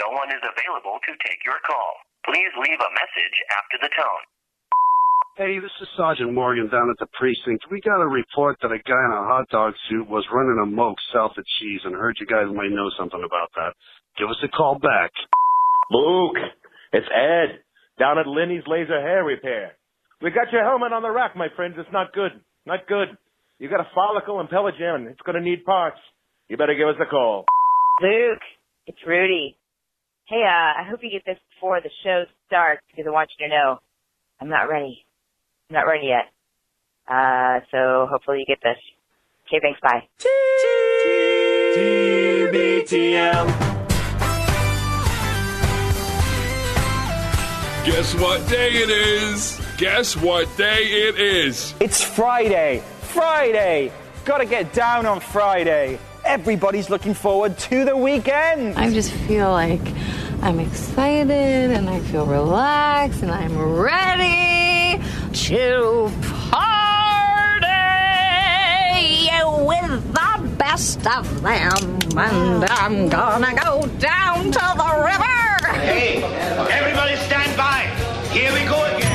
No one is available to take your call. Please leave a message after the tone. Hey, this is Sergeant Morgan down at the precinct. We got a report that a guy in a hot dog suit was running amok south of Cheese, and heard you guys might know something about that. Give us a call back. Luke, it's Ed, down at Lenny's Laser Hair Repair. We got your helmet on the rack, my friends. It's not good. Not good. You got a follicle and Peligen. It's going to need parts. You better give us a call. Luke, it's Rudy. Hey, I hope you get this before the show starts, because I want you to know I'm not ready. I'm not ready yet. So hopefully you get this. Okay, thanks, bye. TBTL. Guess what day it is? Guess what day it is? It's Friday. Friday. Gotta get down on Friday. Everybody's looking forward to the weekend. I just feel like I'm excited and I feel relaxed and I'm ready to party with the best of them. And I'm gonna go down to the river. Hey, everybody stand by. Here we go again.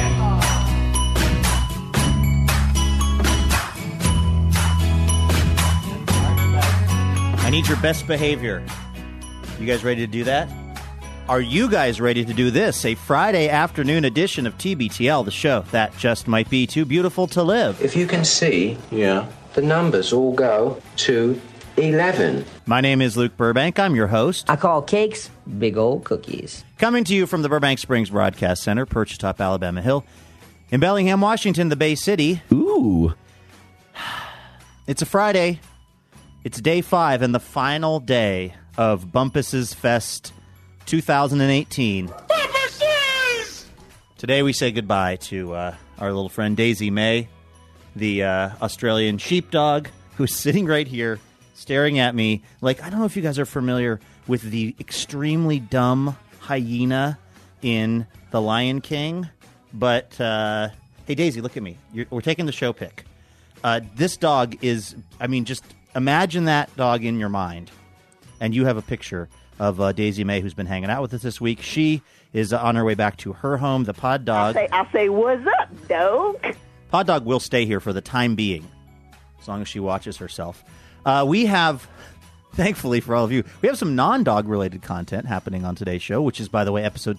I need your best behavior. You guys ready to do that? Are you guys ready to do this? A Friday afternoon edition of TBTL, the show that just might be too beautiful to live. If you can see, the numbers all go to 11. My name is Luke Burbank. I'm your host. I call cakes big old cookies. Coming to you from the Burbank Springs Broadcast Center, perched atop Alabama Hill. In Bellingham, Washington, the Bay City. Ooh. It's a Friday. It's day 5 and the final day of Bumpus's Fest 2018. Bumpuses! Today we say goodbye to our little friend Daisy May, the Australian sheepdog, who's sitting right here staring at me like, I don't know if you guys are familiar with the extremely dumb hyena in The Lion King, but hey, Daisy, look at me. We're taking the show pick. This dog is, just imagine that dog in your mind, and you have a picture of Daisy May, who's been hanging out with us this week. She is on her way back to her home, the Pod Dog. I say, what's up, dog? Pod Dog will stay here for the time being, as long as she watches herself. We have, thankfully for all of you, we have some non-dog-related content happening on today's show, which is, by the way, episode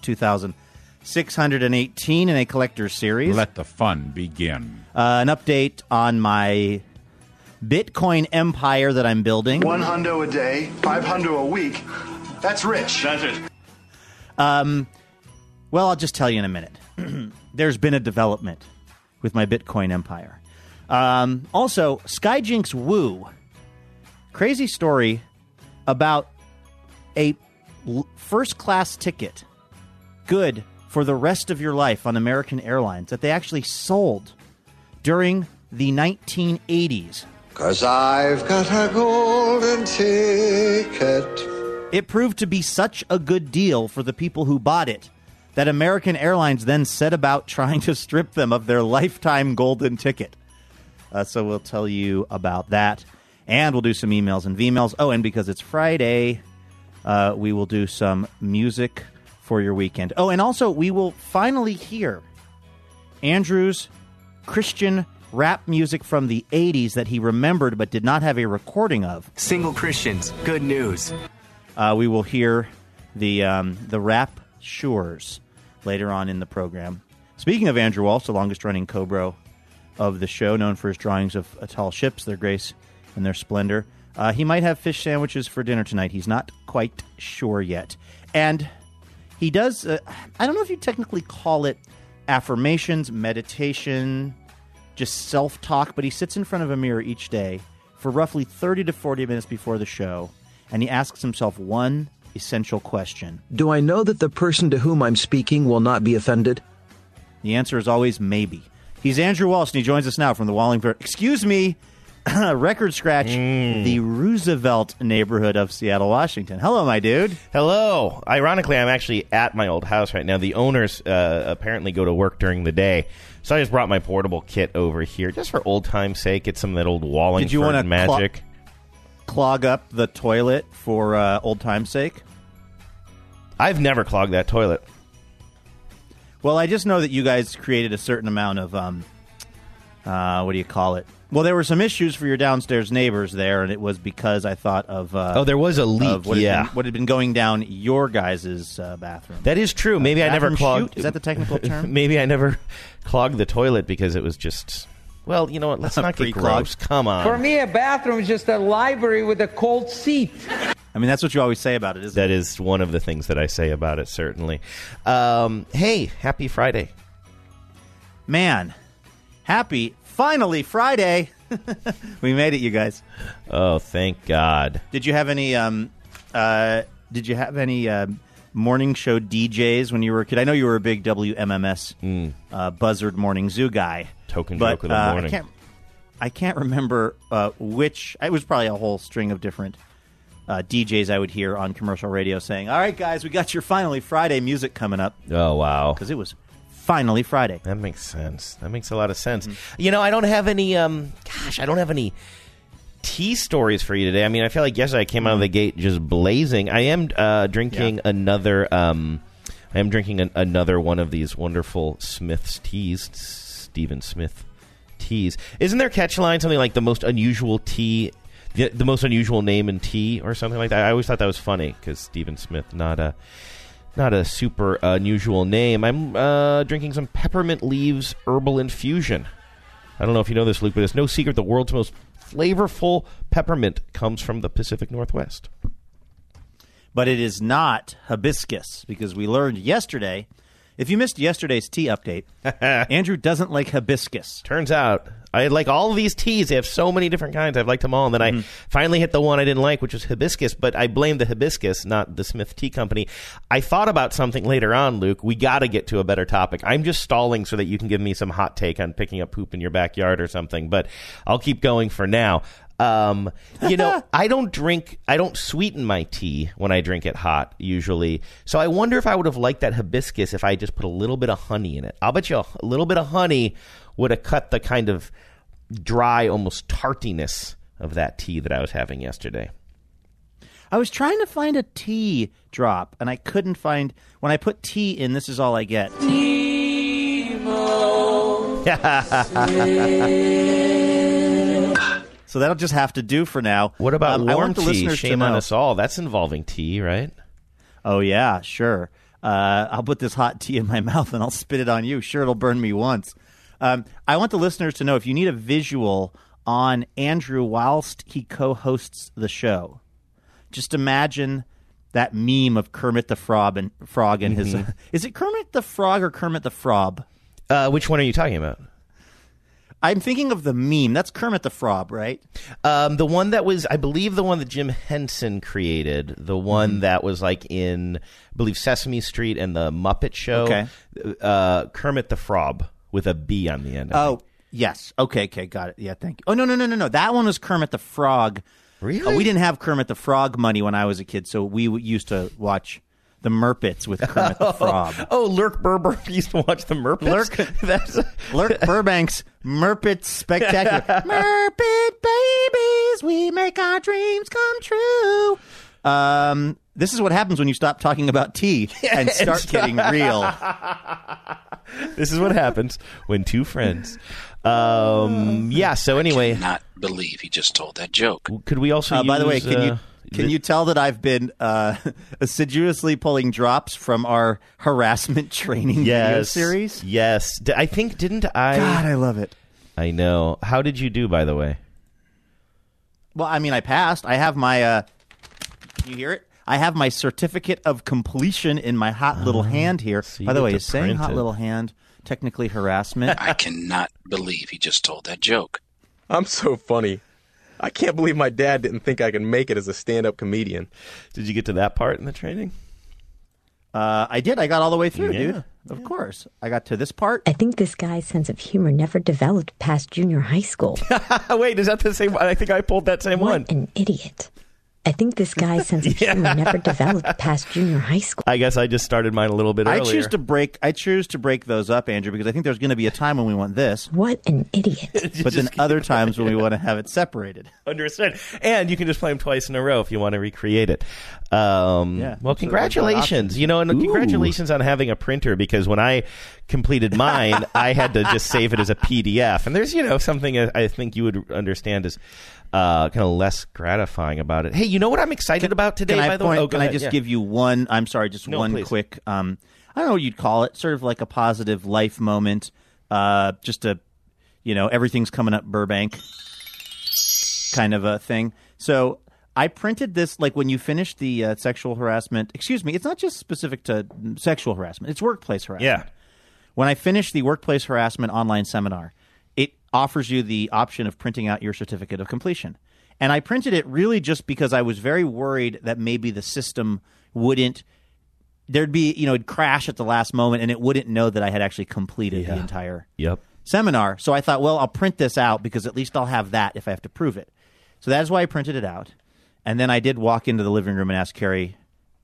2618 in a collector's series. Let the fun begin. An update on my Bitcoin empire that I'm building. $100 a day, $500 a week. That's rich. That's it. Well, I'll just tell you in a minute. There's been a development with my Bitcoin empire. Also, Skyjinx Woo. Crazy story about a first-class ticket good for the rest of your life on American Airlines that they actually sold during the 1980s. 'Cause I've got a golden ticket. It proved to be such a good deal for the people who bought it that American Airlines then set about trying to strip them of their lifetime golden ticket. So we'll tell you about that. And we'll do some emails and V-mails. Oh, and because it's Friday, we will do some music for your weekend. Oh, and also we will finally hear Andrew's Christian rap music from the 80s that he remembered but did not have a recording of. Single Christians, good news. We will hear the rap Shures later on in the program. Speaking of Andrew Walsh, the longest-running Cobro of the show, known for his drawings of tall ships, their grace and their splendor, he might have fish sandwiches for dinner tonight. He's not quite sure yet. And he does, I don't know if you technically call it affirmations, meditation, just self-talk, but he sits in front of a mirror each day for roughly 30 to 40 minutes before the show, and he asks himself one essential question. Do I know that the person to whom I'm speaking will not be offended? The answer is always maybe. He's Andrew Walsh, and he joins us now from the Wallingford, record scratch, the Roosevelt neighborhood of Seattle, Washington. Hello, my dude. Hello. Ironically, I'm actually at my old house right now. The owners apparently go to work during the day, so I just brought my portable kit over here just for old time's sake. Get some of that old Wallingford Did you want to magic. Clog up the toilet for old time's sake? I've never clogged that toilet. Well, I just know that you guys created a certain amount of, what do you call it? Well, there were some issues for your downstairs neighbors there, and it was because I thought of... there was a leak, what had been going down your guys' bathroom. That is true. Maybe I never clogged... Chute? Is that the technical term? Maybe I never clogged the toilet because it was just... Well, you know what? Let's not get gross. Come on. For me, a bathroom is just a library with a cold seat. I mean, that's what you always say about it, isn't it? That is one of the things that I say about it, certainly. Hey, happy Friday. Man, finally Friday. We made it, you guys. Oh, thank God. Did you have any morning show DJs when you were a kid? I know you were a big WMMS Buzzard Morning Zoo guy. Token joke of the morning. I can't remember which. It was probably a whole string of different DJs I would hear on commercial radio saying, "All right, guys, we got your Finally Friday music coming up." Oh, wow. Because it was finally Friday. That makes sense. That makes a lot of sense. You know, I don't have any, I don't have any tea stories for you today. I mean, I feel like yesterday I came out of the gate just blazing. I am drinking another, another one of these wonderful Smith's teas, Stephen Smith teas. Isn't their catch line something like the most unusual tea, the most unusual name in tea or something like that? I always thought that was funny because Stephen Smith, not a super unusual name. I'm drinking some peppermint leaves herbal infusion. I don't know if you know this, Luke, but it's no secret the world's most flavorful peppermint comes from the Pacific Northwest. But it is not hibiscus, because we learned yesterday, if you missed yesterday's tea update, Andrew doesn't like hibiscus. Turns out, I like all of these teas. They have so many different kinds. I've liked them all. And then I finally hit the one I didn't like, which was hibiscus. But I blame the hibiscus, not the Smith Tea Company. I thought about something later on, Luke. We got to get to a better topic. I'm just stalling so that you can give me some hot take on picking up poop in your backyard or something. But I'll keep going for now. You know, I don't sweeten my tea when I drink it hot, usually. So I wonder if I would have liked that hibiscus if I just put a little bit of honey in it. I'll bet you a little bit of honey would have cut the kind of dry, almost tartiness of that tea that I was having yesterday. I was trying to find a tea drop, and I couldn't find... When I put tea in, this is all I get. So that'll just have to do for now. What about warm tea? Shame on us all. That's involving tea, right? Oh, yeah, sure. I'll put this hot tea in my mouth and I'll spit it on you. Sure, it'll burn me once. I want the listeners to know if you need a visual on Andrew whilst he co-hosts the show, just imagine that meme of Kermit the Frog and his... Is it Kermit the Frog or Kermit the Frog? Which one are you talking about? I'm thinking of the meme. That's Kermit the Frog, right? The one that was, I believe, the one that Jim Henson created. The one that was like in, I believe, Sesame Street and the Muppet Show. Okay. Kermit the Frog with a B on the end. Oh, yes. Okay, got it. Yeah, thank you. Oh, no. That one was Kermit the Frog. Really? We didn't have Kermit the Frog money when I was a kid, so we used to watch the Muppets with Kermit the Frog. Oh, Lurk Burbank used to watch the Muppets? Lurk Burbank's Muppets Spectacular. Muppet babies, we make our dreams come true. This is what happens when you stop talking about tea and start getting real. This is what happens when two friends... so anyway... I cannot believe he just told that joke. Could we also use... By the way, can you tell that I've been assiduously pulling drops from our harassment training video series? Yes. I think, didn't I... God, I love it. I know. How did you do, by the way? Well, I mean, I passed. I have my... can you hear it? I have my certificate of completion in my hot little hand here. So by the way, is saying hot little hand technically harassment? I cannot believe he just told that joke. I'm so funny. I can't believe my dad didn't think I could make it as a stand-up comedian. Did you get to that part in the training? I did. I got all the way through, dude. Of course. I got to this part. I think this guy's sense of humor never developed past junior high school. Wait, is that the same one? I think I pulled that same one. What an idiot. I think this guy's sense of humor never developed past junior high school. I guess I just started mine a little bit earlier. I choose to break those up, Andrew, because I think there's going to be a time when we want this. What an idiot. But then other times when we want to have it separated. Understood. And you can just play them twice in a row if you want to recreate it. Well, congratulations. And congratulations on having a printer, because when I completed mine, I had to just save it as a PDF. And there's, something I think you would understand is kind of less gratifying about it. Hey, you know what I'm excited about today, by the way? Can I just give you one, I'm sorry, just one please. Quick, I don't know what you'd call it, sort of like a positive life moment, just a, everything's coming up Burbank kind of a thing. So I printed this, like when you finish the sexual harassment, it's not just specific to sexual harassment, it's workplace harassment. Yeah. When I finished the workplace harassment online seminar, it offers you the option of printing out your certificate of completion. And I printed it really just because I was very worried that maybe the system there'd be, it'd crash at the last moment and it wouldn't know that I had actually completed the entire seminar. So I thought, well, I'll print this out because at least I'll have that if I have to prove it. So that's why I printed it out. And then I did walk into the living room and ask Carrie,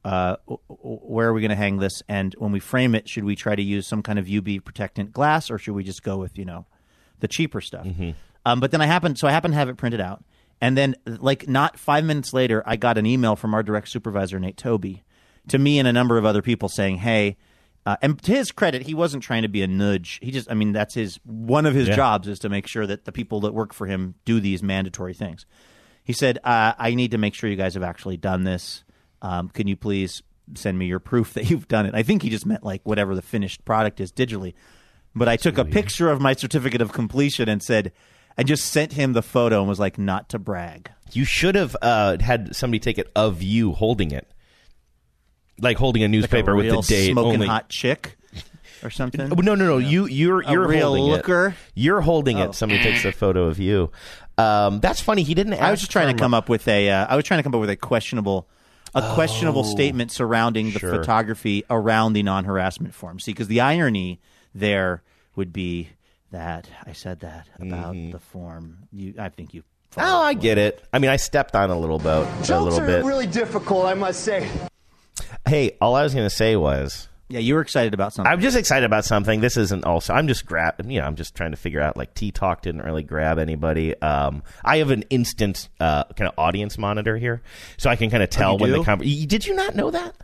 where are we going to hang this? And when we frame it, should we try to use some kind of UV protectant glass, or should we just go with, the cheaper stuff? Mm-hmm. But then I happened to have it printed out. And then, not 5 minutes later, I got an email from our direct supervisor, Nate Toby, to me and a number of other people saying, hey, and to his credit, he wasn't trying to be a nudge. He just, that's one of his jobs is to make sure that the people that work for him do these mandatory things. He said, I need to make sure you guys have actually done this. Can you please send me your proof that you've done it? I think he just meant whatever the finished product is digitally. But I took a picture of my certificate of completion and just sent him the photo and was like, not to brag. You should have had somebody take it of you holding it. Like holding a newspaper with the date. Smoking hot chick or something? No. You're real holding looker? It. You're holding it. Somebody takes a photo of you. That's funny. He didn't ask. I was just trying to come up with a questionable statement surrounding the photography around the non-harassment form. See, because the irony there would be that I said that about the form. I think you. I get it. I stepped on a little bit. Jokes are really difficult, I must say. Hey, all I was going to say was. Yeah, you were excited about something. I'm just excited about something. This isn't also. I'm just I'm just trying to figure out. T-Talk didn't really grab anybody. I have an instant kind of audience monitor here, so I can kind of tell when the conversation. Did you not know that?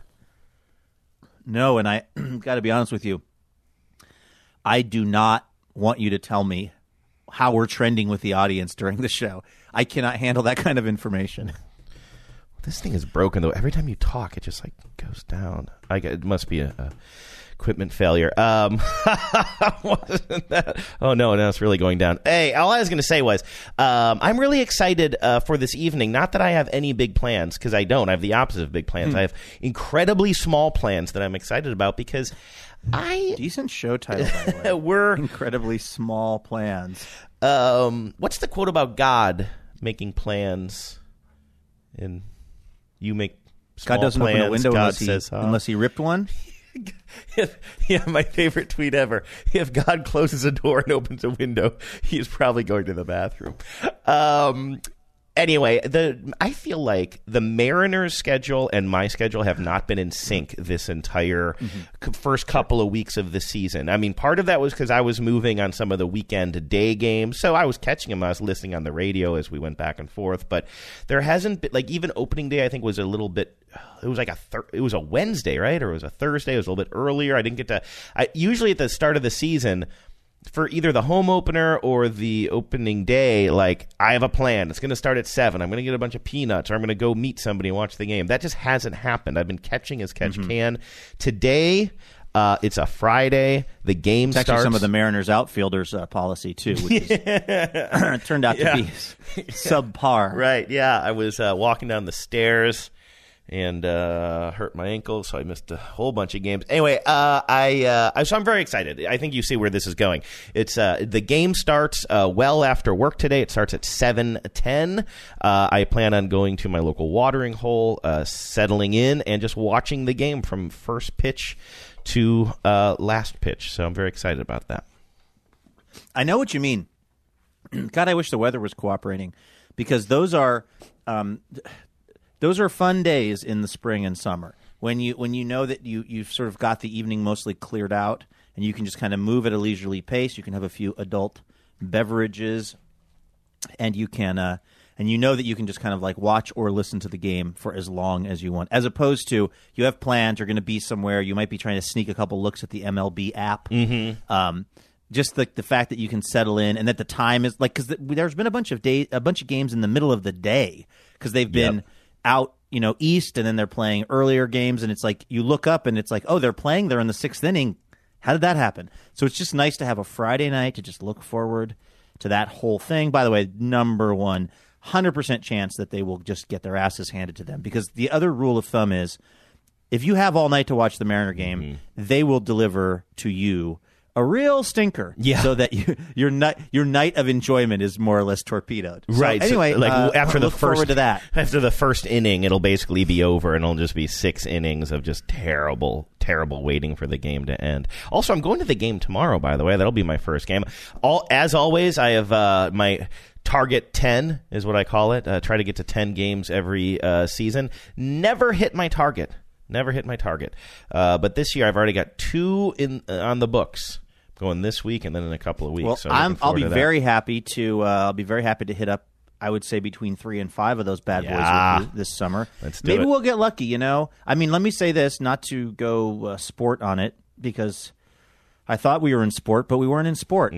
No, and I got to be honest with you. I do not want you to tell me how we're trending with the audience during the show. I cannot handle that kind of information. This thing is broken, though. Every time you talk, it just goes down. It must be a equipment failure. Wasn't that? Oh, no, now it's really going down. Hey, all I was going to say was I'm really excited for this evening. Not that I have any big plans, because I don't. I have the opposite of big plans. I have incredibly small plans that I'm excited about because Decent show title, by the way. We're incredibly small plans. What's the quote about God making plans? And you make small God doesn't plans. open a window God unless he ripped one. My favorite tweet ever. If God closes a door and opens a window, he is probably going to the bathroom. Anyway, I feel like the Mariners' schedule and my schedule have not been in sync this entire first couple of weeks of the season. Part of that was because I was moving on some of the weekend day games, so I was catching them. I was listening on the radio as we went back and forth, but there hasn't been, even opening day I think was a little bit, it was it was a Wednesday, right? Or it was a Thursday. It was a little bit earlier. I didn't get to, usually at the start of the season, for either the home opener or the opening day, I have a plan. It's going to start at 7. I'm going to get a bunch of peanuts, or I'm going to go meet somebody and watch the game. That just hasn't happened. I've been catching as catch can. Today, it's a Friday. The game starts. Actually some of the Mariners outfielders' policy, too, which is, turned out to be subpar. Right, yeah. I was walking down the stairs and hurt my ankle, so I missed a whole bunch of games. Anyway, so I'm very excited. I think you see where this is going. It's the game starts well after work today. It starts at 7:10. I plan on going to my local watering hole, settling in, and just watching the game from first pitch to last pitch. So I'm very excited about that. I know what you mean. God, I wish the weather was cooperating, because those are those are fun days in the spring and summer when you know that you've sort of got the evening mostly cleared out and you can just kind of move at a leisurely pace. You can have a few adult beverages, and you can and you know that you can just kind of like watch or listen to the game for as long as you want, as opposed to you have plans, you're going to be somewhere, you might be trying to sneak a couple looks at the MLB app. Just the fact that you can settle in and that the time is like, because there's been a bunch of games in the middle of the day because they've been out, east, and then they're playing earlier games, and it's like you look up and it's like, oh, they're in the 6th inning. How did that happen? So it's just nice to have a Friday night to just look forward to that whole thing. By the way, number one, 100% chance that they will just get their asses handed to them, because the other rule of thumb is if you have all night to watch the Mariner game, they will deliver to you a real stinker, so that your night of enjoyment is more or less torpedoed. Right. So anyway, so, after the forward to that. After the first inning, it'll basically be over, and it'll just be 6 innings of just terrible waiting for the game to end. Also, I'm going to the game tomorrow. By the way, that'll be my first game. As always, I have my target 10 is what I call it. Try to get to 10 games every season. Never hit my target. But this year I've already got 2 on the books. Going this week and then in a couple of weeks. Well, so I'll be very happy to hit up, I would say, between 3 and 5 of those bad boys with you this summer. Maybe we'll get lucky, I mean, let me say this, not to go sport on it, because I thought we were in sport, but we weren't in sport.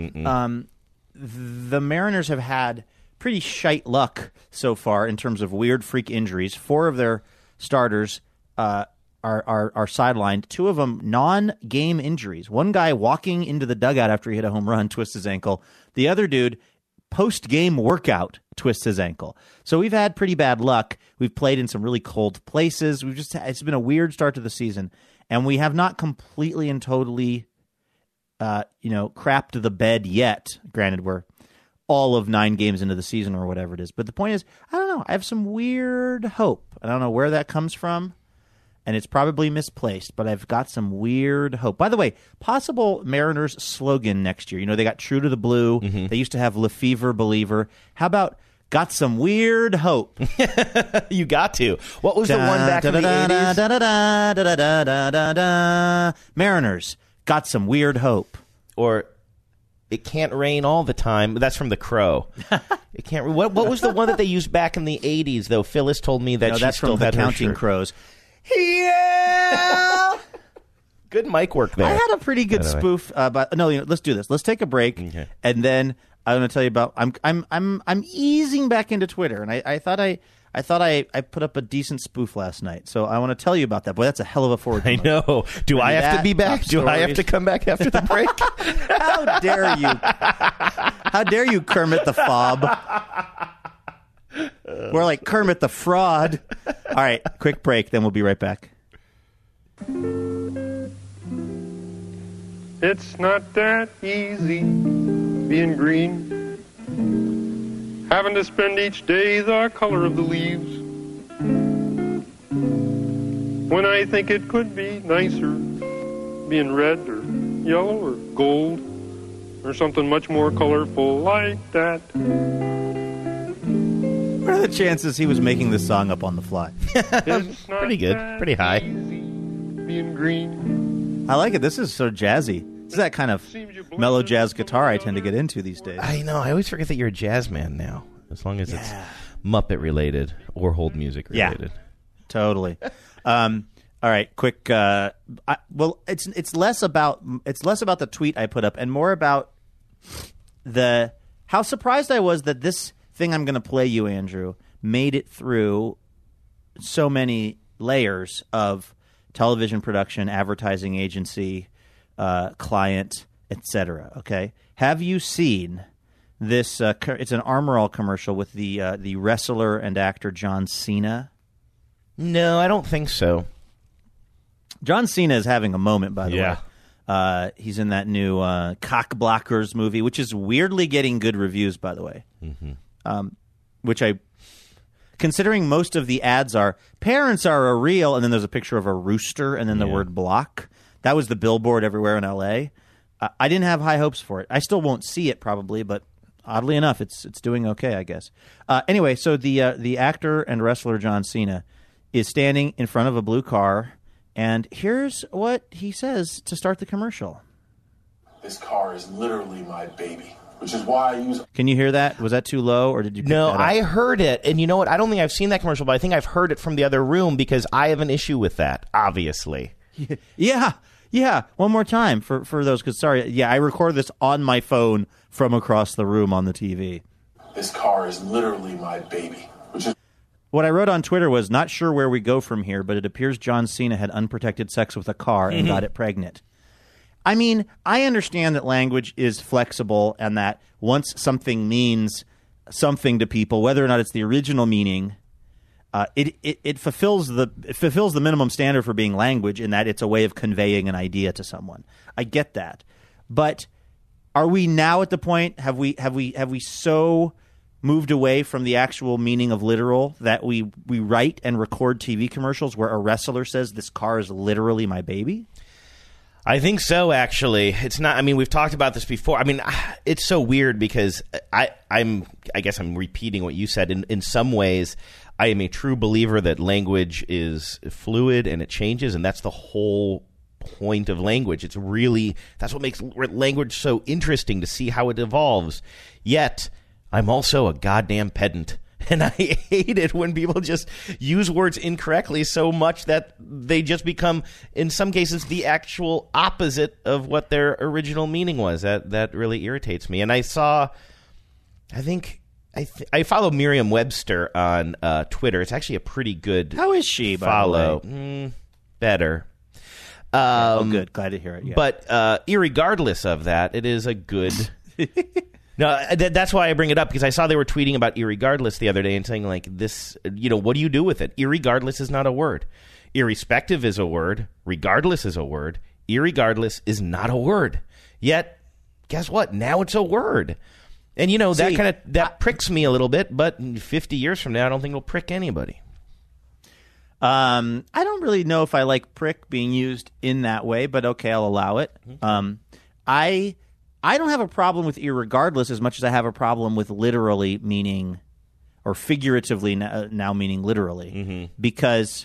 The Mariners have had pretty shite luck so far in terms of weird freak injuries. 4 of their starters are sidelined. 2 of them non-game injuries. One guy walking into the dugout after he hit a home run twists his ankle. The other dude, post-game workout, twists his ankle. So we've had pretty bad luck. We've played in some really cold places. It's been a weird start to the season, and we have not completely and totally crapped the bed yet. Granted, we're all of 9 games into the season or whatever it is. But the point is, I don't know. I have some weird hope. I don't know where that comes from. And it's probably misplaced, but I've got some weird hope. By the way, possible Mariners slogan next year. They got True to the Blue. They used to have Lefevre Believer. How about got some weird hope? You got to. What was the one back in the 80s? Mariners got some weird hope. Or it can't rain all the time. That's from The Crow. It can't. What was the one that they used back in the 80s, though? Phyllis told me that that's still from had the Counting her shirt. Crows. Yeah. Good mic work there. I had a pretty good spoof. But no, let's do this. Let's take a break, and then I'm going to tell you about. I'm easing back into Twitter, and I thought I put up a decent spoof last night, so I want to tell you about that. Boy, that's a hell of a forward. I know. Do I have to be back? Do I have to come back after the break? How dare you? How dare you, Kermit the Fob? We're like Kermit the Fraud. All right, quick break, then we'll be right back. It's not that easy being green, having to spend each day the color of the leaves, when I think it could be nicer being red or yellow or gold or something much more colorful like that. What are the chances he was making this song up on the fly? Pretty good. Pretty high. Being green. I like it. This is so jazzy. This is that kind of mellow jazz guitar I tend to get into these days. I know. I always forget that you're a jazz man now, as long as it's Muppet related or hold music related. Yeah, totally. All right, quick. It's less about the tweet I put up and more about how surprised I was that this thing I'm going to play you, Andrew, made it through so many layers of television production, advertising agency, client, etc. Okay, have you seen this? It's an Armor All commercial with the wrestler and actor John Cena. No, I don't think so. John Cena is having a moment, by the way. He's in that new Cock Blockers movie, which is weirdly getting good reviews, by the way. Which considering most of the ads are parents are a real, and then there's a picture of a rooster, and then the word block. That was the billboard everywhere in L.A. I didn't have high hopes for it. I still won't see it probably, but oddly enough, it's doing okay, I guess. Anyway, so the actor and wrestler John Cena is standing in front of a blue car, and here's what he says to start the commercial. This car is literally my baby, which is why I use... Can you hear that? Was that too low, or did you pick No, that up? I heard it, and you know what? I don't think I've seen that commercial, but I think I've heard it from the other room because I have an issue with that, obviously. Yeah. One more time for those, because I recorded this on my phone from across the room on the TV. This car is literally my baby, which is... What I wrote on Twitter was, not sure where we go from here, but it appears John Cena had unprotected sex with a car and got it pregnant. I mean, I understand that language is flexible and that once something means something to people, whether or not it's the original meaning, it fulfills the minimum standard for being language in that it's a way of conveying an idea to someone. I get that. But are we now at the point, have we so moved away from the actual meaning of literal that we write and record TV commercials where a wrestler says this car is literally my baby? I think so, actually. It's not. I mean, we've talked about this before. I mean, it's so weird because I guess I'm repeating what you said. In some ways, I am a true believer that language is fluid and it changes, and that's the whole point of language. That's what makes language so interesting, to see how it evolves. Yet, I'm also a goddamn pedant. And I hate it when people just use words incorrectly so much that they just become, in some cases, the actual opposite of what their original meaning was. That really irritates me. And I saw, I follow Merriam-Webster on Twitter. It's actually a pretty good How is she, follow. by the way? Better. Good. Glad to hear it. Yeah. But irregardless of that, it is a good... No, that's why I bring it up, because I saw they were tweeting about irregardless the other day and saying, like, this, what do you do with it? Irregardless is not a word. Irrespective is a word. Regardless is a word. Irregardless is not a word. Yet, guess what? Now it's a word. And, that pricks me a little bit, but 50 years from now, I don't think it'll prick anybody. I don't really know if I like prick being used in that way, but okay, I'll allow it. I don't have a problem with irregardless as much as I have a problem with literally meaning, or figuratively now meaning literally, because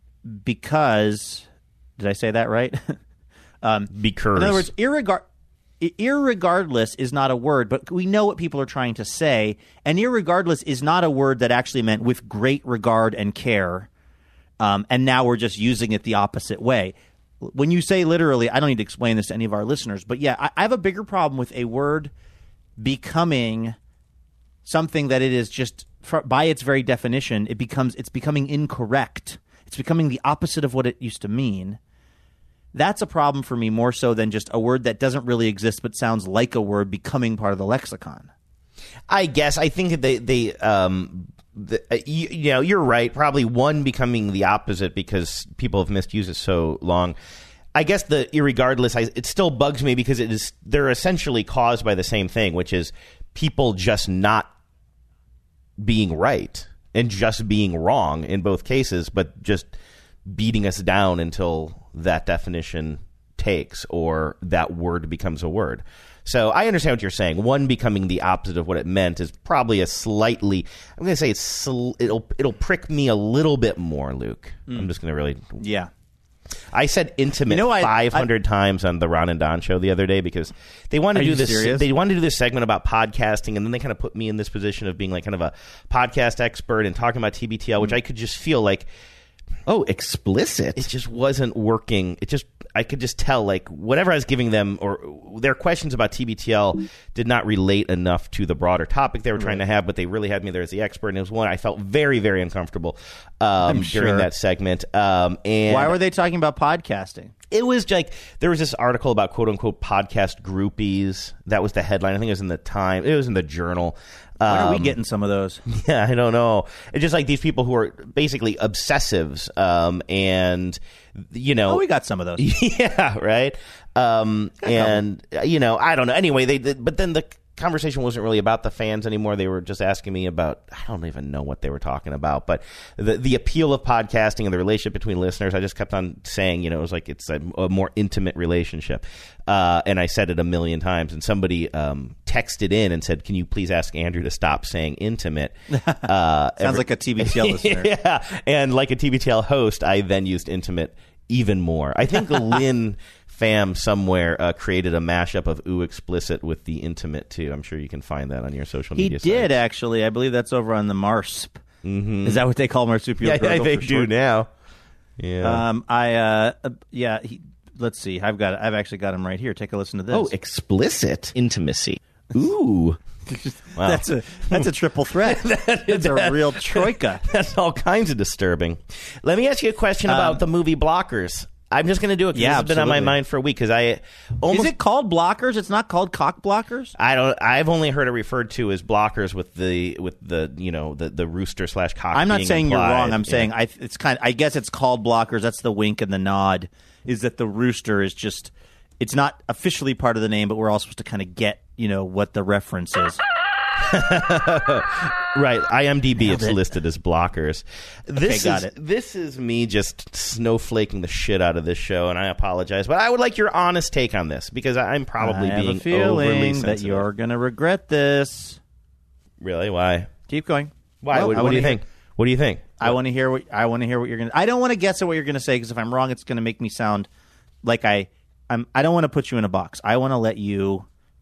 did I say that right? Because in other words, irregardless is not a word, but we know what people are trying to say, and irregardless is not a word that actually meant with great regard and care, and now we're just using it the opposite way. When you say literally, I don't need to explain this to any of our listeners, but yeah, I have a bigger problem with a word becoming something that it is just, by its very definition, it's becoming incorrect. It's becoming the opposite of what it used to mean. That's a problem for me more so than just a word that doesn't really exist but sounds like a word becoming part of the lexicon. I guess. I think you're right. Probably one becoming the opposite because people have misused it so long. I guess the irregardless, it still bugs me because they're essentially caused by the same thing, which is people just not being right and just being wrong in both cases, but just beating us down until that definition takes or that word becomes a word. So I understand what you're saying. One becoming the opposite of what it meant is probably a slightly, I'm going to say it'll prick me a little bit more, Luke. I'm just going to really... Yeah. I said intimate 500 times on the Ron and Don show the other day because they wanted to do this. Serious? They wanted to do this segment about podcasting, and then they kind of put me in this position of being like kind of a podcast expert and talking about TBTL, which I could just feel like, oh, explicit. It just wasn't working. I could just tell, like, whatever I was giving them or their questions about TBTL did not relate enough to the broader topic they were trying to have, but they really had me there as the expert, and it was one I felt very, very uncomfortable during that segment. And why were they talking about podcasting? It was like there was this article about quote-unquote podcast groupies. That was the headline. I think it was in the Time. It was in the Journal. When are we getting some of those? Yeah, I don't know. It's just like these people who are basically obsessives, and we got some of those. Yeah, right. And I don't know. Anyway, but then the conversation wasn't really about the fans anymore. They were just asking me about, I don't even know what they were talking about, but the appeal of podcasting and the relationship between listeners. I just kept on saying, it was like it's a more intimate relationship. And I said it a million times, and somebody texted in and said, can you please ask Andrew to stop saying intimate? Sounds like a TBTL listener. Yeah, and like a TBTL host, I then used intimate even more. I think Lynn Pham somewhere created a mashup of Ooh Explicit with the intimate, too. I'm sure you can find that on your social media sites. He did, actually. I believe that's over on the MARSP. Mm-hmm. Is that what they call marsupial gurgle? Yeah, they do now. Yeah. Let's see. I've actually got him right here. Take a listen to this. Oh, explicit intimacy. Ooh. Wow. That's a triple threat. That's a real troika. That's all kinds of disturbing. Let me ask you a question about the movie Blockers. I'm just going to do it because it's been on my mind for a week. Because is it called Blockers? It's not called Cock Blockers. I've only heard it referred to as Blockers with the rooster / cock. I'm not saying implied. You're wrong. I'm saying it's I guess it's called Blockers. That's the wink and the nod. Is that the rooster is just? It's not officially part of the name, but we're all supposed to kind of get what the reference is. Right, IMDb it's listed as Blockers. Got it. This is me just snowflaking the shit out of this show, and I apologize, but I would like your honest take on this because I'm probably being I have a feeling overly sensitive. that you're going to regret this. Really? Why? Keep going. Why? Well, what do you think? What do you think? I want to hear what you're going to. I don't want to guess at what you're going to say because if I'm wrong, it's going to make me sound like I don't want to put you in a box. I want to let you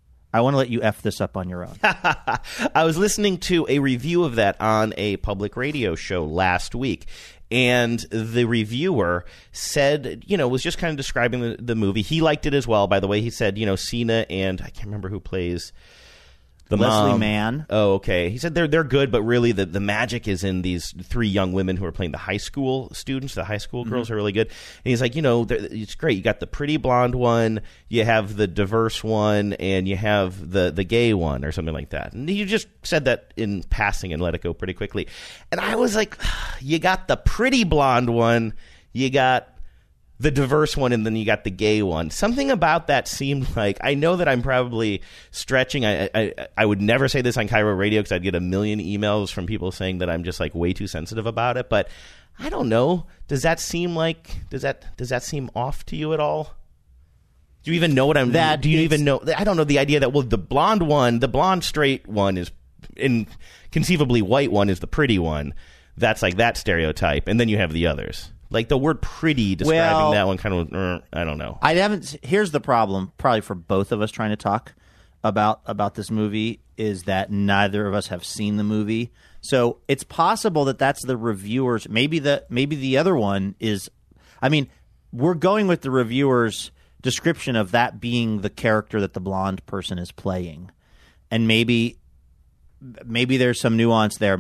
F this up on your own. I was listening to a review of that on a public radio show last week, and the reviewer said, was just kind of describing the movie. He liked it as well, by the way. He said, Cena and I can't remember who plays the Leslie mom. Mann. Oh, okay. He said they're good, but really the magic is in these three young women who are playing the high school students. The high school girls are really good. And he's like, it's great. You got the pretty blonde one, you have the diverse one, and you have the gay one or something like that. And you just said that in passing and let it go pretty quickly. And I was like, you got the pretty blonde one, you got the diverse one, and then you got the gay one. Something about that seemed like, I know that I'm probably stretching. I would never say this on Cairo Radio because I'd get a million emails from people saying that I'm just like way too sensitive about it. But I don't know. Does that seem seem off to you at all? Do you even know what I'm? Do you even know? I don't know the idea that the blonde straight one is, conceivably white one is the pretty one. That's like that stereotype, and then you have the others. Like the word pretty describing that one kind of, I don't know. Here's the problem, probably for both of us trying to talk about this movie, is that neither of us have seen the movie. So it's possible that that's the reviewers. Maybe the other one is, we're going with the reviewer's description of that being the character that the blonde person is playing. And maybe there's some nuance there.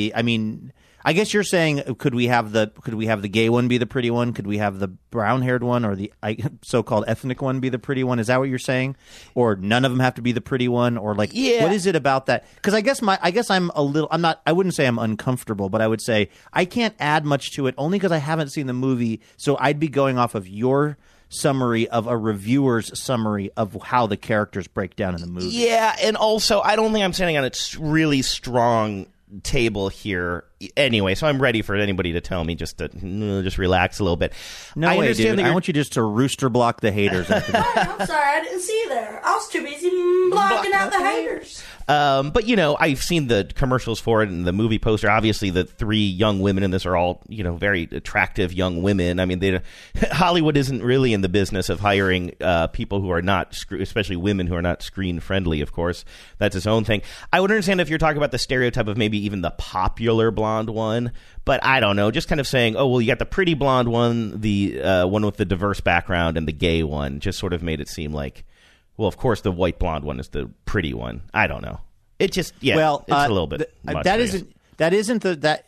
I guess you're saying, could we have the gay one be the pretty one? Could we have the brown-haired one or the so-called ethnic one be the pretty one? Is that what you're saying? Or none of them have to be the pretty one? Or what is it about that? Because I wouldn't say I'm uncomfortable, but I would say I can't add much to it only because I haven't seen the movie. So I'd be going off of your summary of a reviewer's summary of how the characters break down in the movie. Yeah, and also I don't think I'm standing on a really strong table here anyway, so I'm ready for anybody to tell me just to relax a little bit. No way, dude. I want you just to rooster block the haters. I'm sorry, I didn't see you there. I was too busy blocking out the haters. But I've seen the commercials for it and the movie poster. Obviously, the three young women in this are all very attractive young women. Hollywood isn't really in the business of hiring people who are not, especially women who are not screen friendly. Of course, that's its own thing. I would understand if you're talking about the stereotype of maybe even the popular blonde one, but I don't know. Just kind of saying, oh well, you got the pretty blonde one, the one with the diverse background, and the gay one. Just sort of made it seem like, well, of course, the white blonde one is the pretty one. I don't know. It just, it's a little bit much, that isn't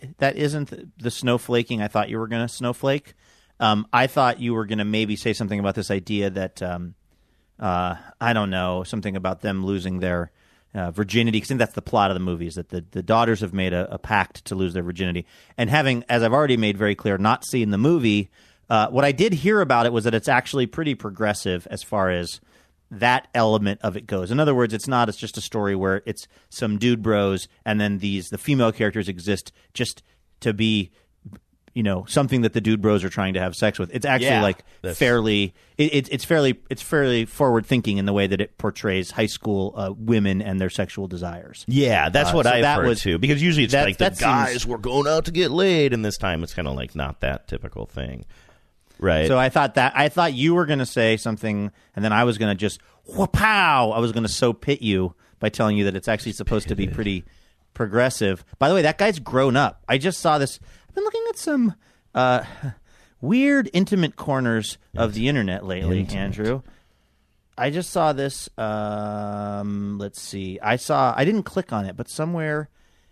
the snowflaking I thought you were going to snowflake. I thought you were going to maybe say something about this idea that I don't know, something about them losing their virginity. Because I think that's the plot of the movie, is that the daughters have made a pact to lose their virginity. And having, as I've already made very clear, not seen the movie, what I did hear about it was that it's actually pretty progressive as far as that element of it goes. In other words, it's just a story where it's some dude bros and then the female characters exist just to be, something that the dude bros are trying to have sex with. It's actually fairly forward thinking in the way that it portrays high school women and their sexual desires. Yeah, that's what I've heard too. Because usually it's the guys seems, were going out to get laid, and this time it's kind of like not that typical thing. Right. So I thought you were going to say something, and then I was going to just wha-pow. I was going to so pit you by telling you that it's actually supposed to be pretty progressive. By the way, that guy's grown up. I just saw this. I've been looking at some weird, intimate corners of the internet lately, Andrew. I just saw this. Let's see. I didn't click on it, but somewhere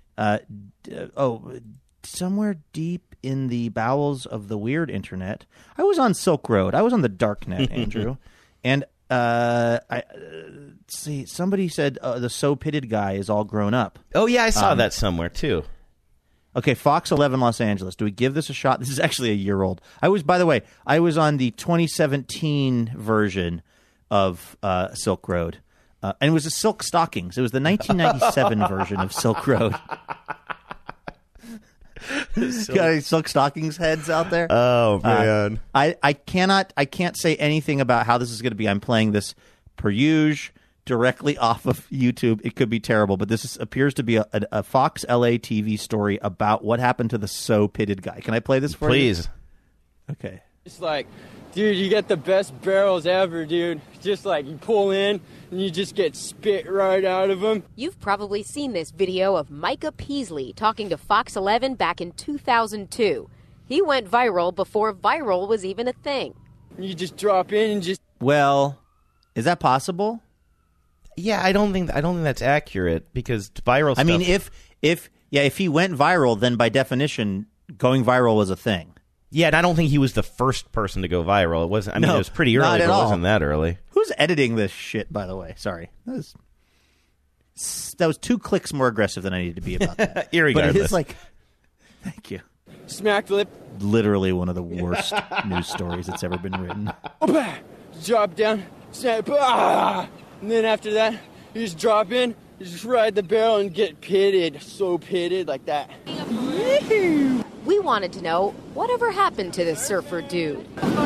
deep in the bowels of the weird internet, I was on Silk Road. I was on the darknet, Andrew, and somebody said the so pitted guy is all grown up. Oh yeah, I saw that somewhere too. Okay, Fox 11 Los Angeles. Do we give this a shot? This is actually a year old. I was on the 2017 version of Silk Road, and it was the Silk Stockings. It was the 1997 version of Silk Road. Got any Silk Stockings heads out there? Oh man, I can't say anything about how this is going to be. I'm playing this per usual directly off of YouTube. It could be terrible, but this appears to be a Fox LA TV story about what happened to the so pitted guy. Can I play this for you? Please. Okay. It's like, dude, you get the best barrels ever, dude. Just like you pull in and you just get spit right out of them. You've probably seen this video of Micah Peasley talking to Fox 11 back in 2002. He went viral before viral was even a thing. You just drop in and just... Well, is that possible? Yeah, I don't think that's accurate because viral stuff... I mean, if he went viral, then by definition, going viral was a thing. Yeah, and I don't think he was the first person to go viral. It wasn't. I mean, it was pretty early, but it wasn't that early. Who's editing this shit, by the way? Sorry. That was 2 clicks more aggressive than I needed to be about that. Irregardless. But it is like... Thank you. Smack lip. Literally one of the worst news stories that's ever been written. Drop down, snap, and then after that, you just drop in, you just ride the barrel and get pitted. So pitted like that. We wanted to know whatever happened to the surfer dude.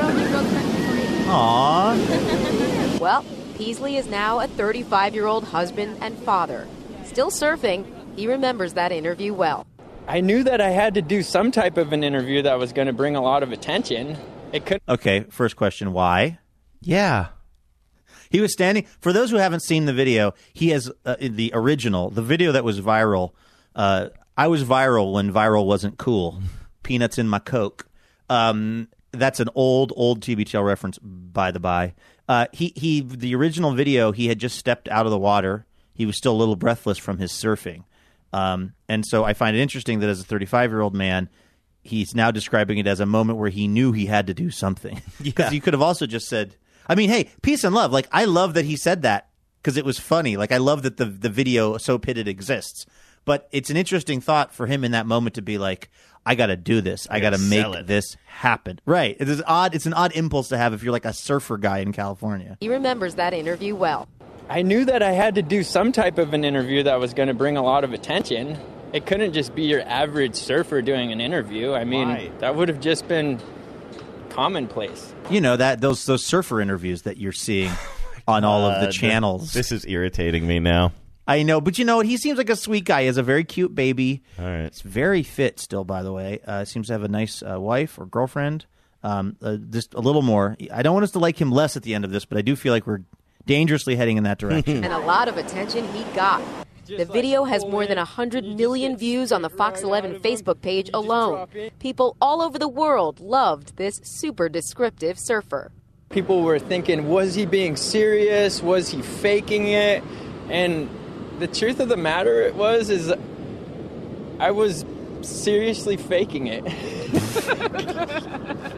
Aww. Well, Peasley is now a 35-year-old husband and father. Still surfing, he remembers that interview well. I knew that I had to do some type of an interview that was going to bring a lot of attention. It could. Okay, first question, why? Yeah. He was standing, for those who haven't seen the video, he has the original, the video that was viral. I was viral when viral wasn't cool. Peanuts in my Coke. That's an old TBTL reference, by the by. The original video, he had just stepped out of the water. He was still a little breathless from his surfing. And so I find it interesting that as a 35-year-old man, he's now describing it as a moment where he knew he had to do something. Because you could have also just said, I mean, hey, peace and love. Like, I love that he said that because it was funny. Like, I love that the video So Pitted exists. But it's an interesting thought for him in that moment to be like, I got to do this. I got to make this happen. Right. It is odd. It's an odd impulse to have if you're like a surfer guy in California. He remembers that interview well. I knew that I had to do some type of an interview that was going to bring a lot of attention. It couldn't just be your average surfer doing an interview. I mean, that would have just been commonplace. You know, that those surfer interviews that you're seeing on all of the channels. This is irritating me now. I know, but you know what? He seems like a sweet guy. He has a very cute baby. All right. He's very fit still, by the way. Seems to have a nice wife or girlfriend. Just a little more. I don't want us to like him less at the end of this, but I do feel like we're dangerously heading in that direction. And a lot of attention he got. The video has more than 100 million views on the Fox 11 Facebook page alone. People all over the world loved this super descriptive surfer. People were thinking, was he being serious? Was he faking it? And the truth of the matter is I was seriously faking it.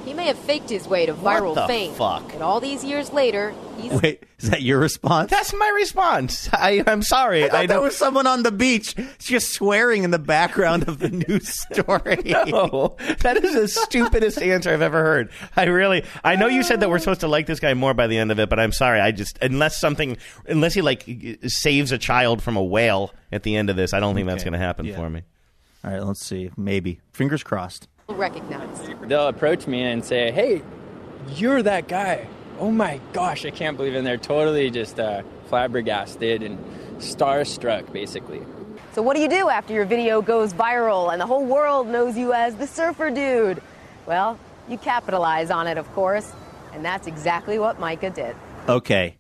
He may have faked his way to viral the fame, fuck? but all these years later, he's... Wait, is that your response? That's my response. I'm sorry. I thought there was someone on the beach just swearing in the background of the news story. No, that is the stupidest answer I've ever heard. I know you said that we're supposed to like this guy more by the end of it, but I'm sorry. Unless he like saves a child from a whale at the end of this, I don't think that's going to happen for me. All right, let's see. Maybe. Fingers crossed. recognized. They'll approach me and say, hey, you're that guy. Oh my gosh, I can't believe it. And they're totally just flabbergasted and starstruck, basically. So what do you do after your video goes viral and the whole world knows you as the surfer dude? Well, you capitalize on it, of course, and that's exactly what Micah did. Okay.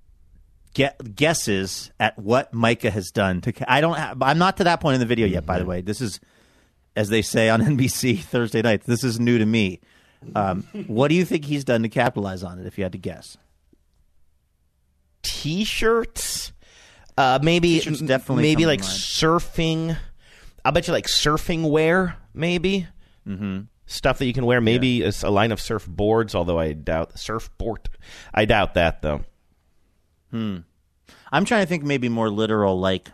Guesses at what Micah has done. I'm not to that point in the video yet, by the way. This is, as they say on NBC Thursday nights, this is new to me. What do you think he's done to capitalize on it, if you had to guess? T-shirts? Maybe T-shirts definitely maybe like mind. surfing. I'll bet you like surfing wear, maybe. Mm-hmm. Stuff that you can wear. Maybe a line of surfboards, although I doubt I doubt that, though. I'm trying to think maybe more literal, like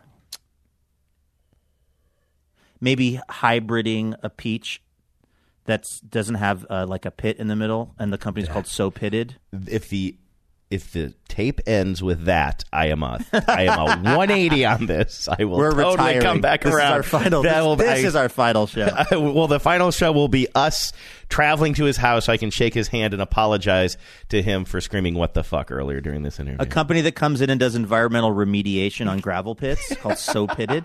maybe hybriding a peach that doesn't have like a pit in the middle, and the company's called So Pitted. If the tape ends with that, I am a 180 on this. I will totally retiring. Come back this around. Is our final, this is our final show. Well, the final show will be us traveling to his house so I can shake his hand and apologize to him for screaming "what the fuck" earlier during this interview. A company that comes in and does environmental remediation on gravel pits called So Pitted.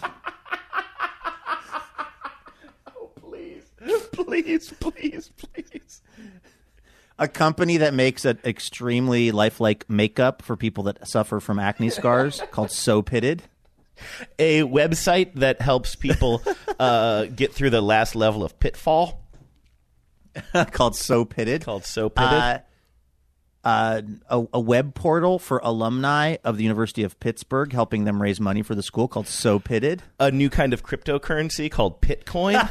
Oh, please. A company that makes an extremely lifelike makeup for people that suffer from acne scars called So Pitted. A website that helps people get through the last level of Pitfall. called So Pitted. A web portal for alumni of the University of Pittsburgh, helping them raise money for the school called So Pitted. A new kind of cryptocurrency called Pitcoin.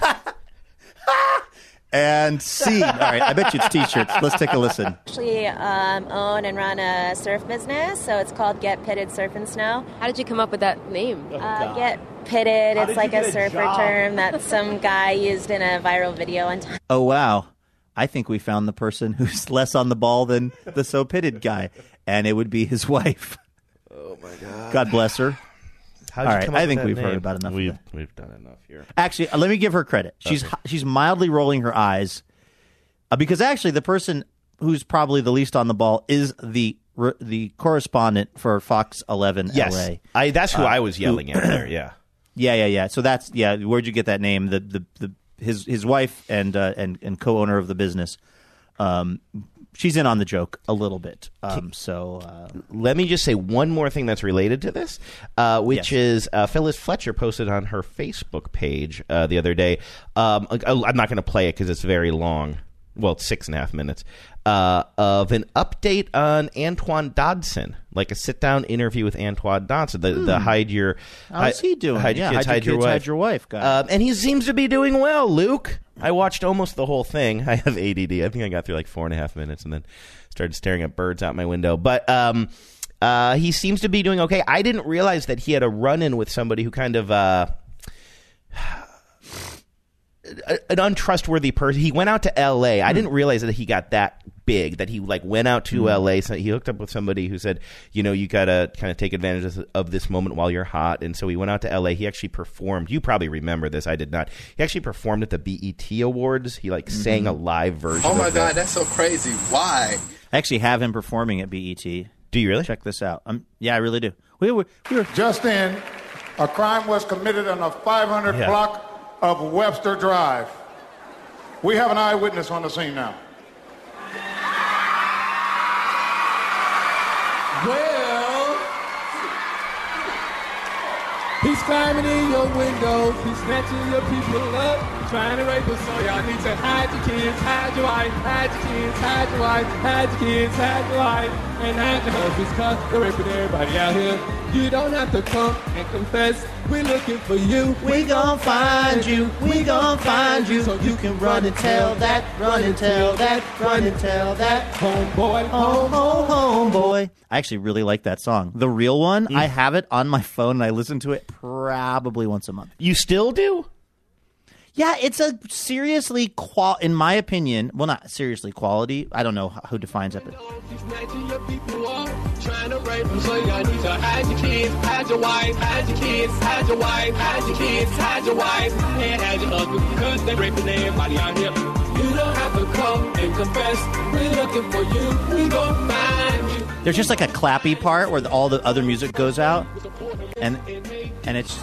And C. All right, I bet you it's T-shirts. Let's take a listen. Actually own and run a surf business, so it's called Get Pitted Surf and Snow. How did you come up with that name? Get Pitted, it's like a surfer term that some guy used in a viral video one time. Oh, wow. I think we found the person who's less on the ball than the So Pitted guy, and it would be his wife. Oh, my God. God bless her. How'd All you right, come up I with think that we've name? heard about enough. We've done enough here. Actually, let me give her credit. She's mildly rolling her eyes because actually the person who's probably the least on the ball is the correspondent for Fox 11 Yes. LA. That's who I was yelling at there. Yeah. Yeah. So that's where'd you get that name? His wife and co-owner of the business. She's in on the joke a little bit. Let me just say one more thing that's related to this, which is Phyllis Fletcher posted on her Facebook page the other day. I'm not going to play it because it's very long. Well, it's 6.5 minutes of an update on Antoine Dodson, like a sit-down interview with Antoine Dodson, the hide your how's he doing? Hide your kids, hide your wife guy. and he seems to be doing well, Luke. I watched almost the whole thing. I have ADD. I think I got through like 4.5 minutes and then started staring at birds out my window. But he seems to be doing okay. I didn't realize that he had a run-in with somebody who kind of an untrustworthy person. He went out to L.A. I didn't realize that he got that big, that he like went out to L.A. So he hooked up with somebody who said, you got to kind of take advantage of this moment while you're hot. And so he went out to L.A. He actually performed. You probably remember this. I did not. He actually performed at the BET Awards. He like sang a live version. Oh, my of God, it. that's so crazy. Why? I actually have him performing at BET. Do you really? Check this out. Yeah, I really do. We were Just in, a crime was committed on a 500 block of Webster Drive. We have an eyewitness on the scene now. Well, he's climbing in your windows, he's snatching your people up, trying to rape us. So y'all need to hide your kids, hide your wife, hide your kids, hide your wife, hide your kids, hide your wife, and hide your husbands, cause they're raping everybody out here. You don't have to come and confess, we're looking for you. We gon' find you, we gon' find you, so you can run and tell that, run and tell that, run and tell that, homeboy, homeboy. I actually really like that song. The real one, I have it on my phone and I listen to it probably once a month. You still do? Yeah, it's a seriously, in my opinion, well, not seriously quality. I don't know who defines it. But trying to rape them, so y'all need to hide your kids, hide your wife, hide your kids, hide your wife, hide your kids, hide your wife, and hide your husband, because they're raping everybody out here. You don't have to come and confess, we're looking for you, we gon' find you. There's just like a clappy part where all the other music goes out, and it's.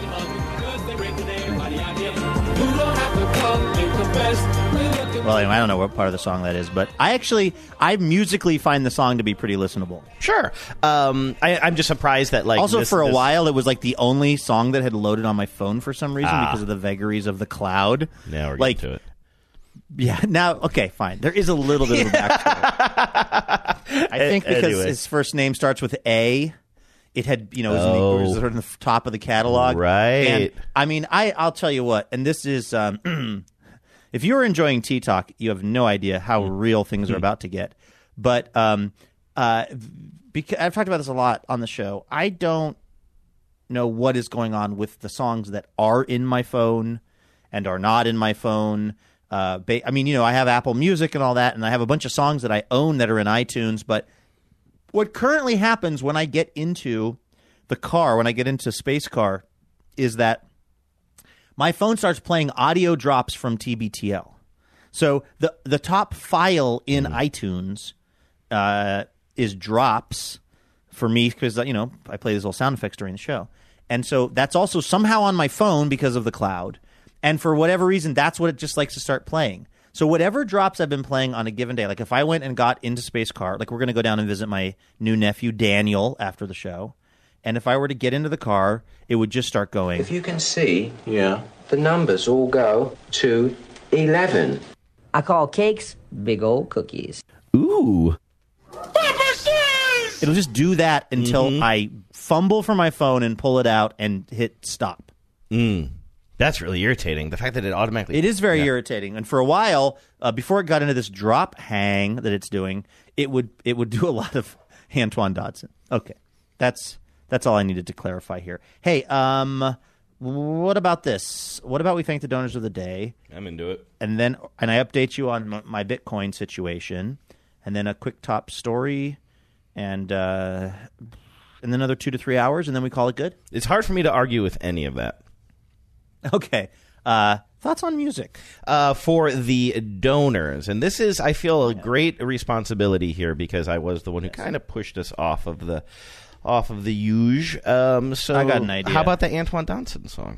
Well, anyway, I don't know what part of the song that is, but I musically find the song to be pretty listenable. Sure. I'm just surprised that, like, also for a while it was like the only song that had loaded on my phone for some reason because of the vagaries of the cloud. Now we're getting to it. Yeah, now, okay, fine. There is a little bit of a backstory. I think because his first name starts with A. It had, it was sort of in the top of the catalog. Right. And, I mean, I'll tell you what, and this is, if you're enjoying Tea Talk, you have no idea how real things are about to get. But because I've talked about this a lot on the show. I don't know what is going on with the songs that are in my phone and are not in my phone. I mean, I have Apple Music and all that, and I have a bunch of songs that I own that are in iTunes, but what currently happens when I get into the car, when I get into Space Car, is that my phone starts playing audio drops from TBTL. So the top file in iTunes is drops for me because, I play these little sound effects during the show. And so that's also somehow on my phone because of the cloud. And for whatever reason, that's what it just likes to start playing. So whatever drops I've been playing on a given day, like if I went and got into Space Car, like we're going to go down and visit my new nephew, Daniel, after the show. And if I were to get into the car, it would just start going. If you can see, the numbers all go to 11. I call cakes big old cookies. Ooh. It'll just do that until I fumble for my phone and pull it out and hit stop. That's really irritating. The fact that it automatically... It is very irritating. And for a while, before it got into this drop hang that it's doing, it would do a lot of Antoine Dodson. Okay. That's all I needed to clarify here. Hey, what about this? What about we thank the donors of the day? I'm into it. And I update you on my Bitcoin situation. And then a quick top story. And then another 2 to 3 hours. And then we call it good. It's hard for me to argue with any of that. Okay. Thoughts on music? For the donors. And this is, I feel, a great responsibility here because I was the one who kind of pushed us off of the huge. So I got an idea. How about the Antoine Dodson song?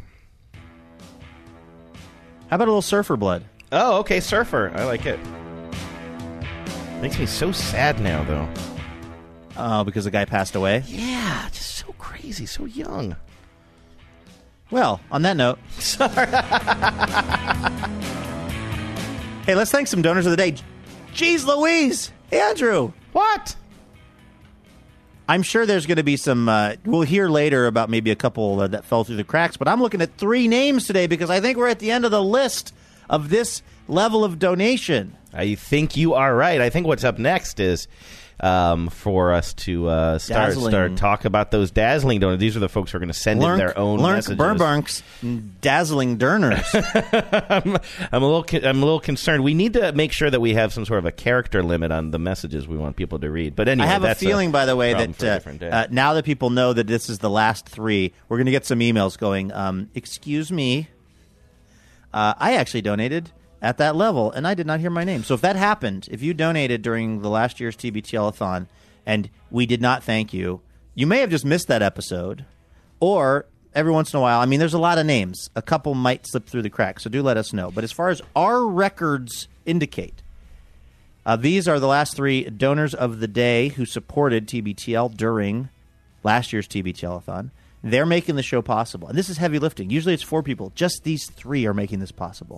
How about a little Surfer Blood? Oh, okay, Surfer. I like it. Makes me so sad now, though. Oh, because the guy passed away? Yeah, just so crazy, so young. Well, on that note, hey, let's thank some donors of the day. Jeez Louise! Andrew! What? I'm sure there's going to be some, we'll hear later about maybe a couple that fell through the cracks, but I'm looking at 3 names today because I think we're at the end of the list of this level of donation. I think you are right. I think what's up next is for us to start talk about those dazzling donors. These are the folks who are going to send in their own messages. Burbunk's dazzling donors. I'm a little concerned. We need to make sure that we have some sort of a character limit on the messages we want people to read. But anyway, I have a feeling, by the way, that now that people know that this is the last 3, we're going to get some emails going. Excuse me, I actually donated at that level, and I did not hear my name. So if that happened, if you donated during the last year's TBTL-a-thon and we did not thank you, you may have just missed that episode. Or every once in a while, I mean, there's a lot of names. A couple might slip through the cracks, so do let us know. But as far as our records indicate, these are the last 3 donors of the day who supported TBTL during last year's TBTL-a-thon. They're making the show possible. And this is heavy lifting. Usually it's 4 people. Just these 3 are making this possible.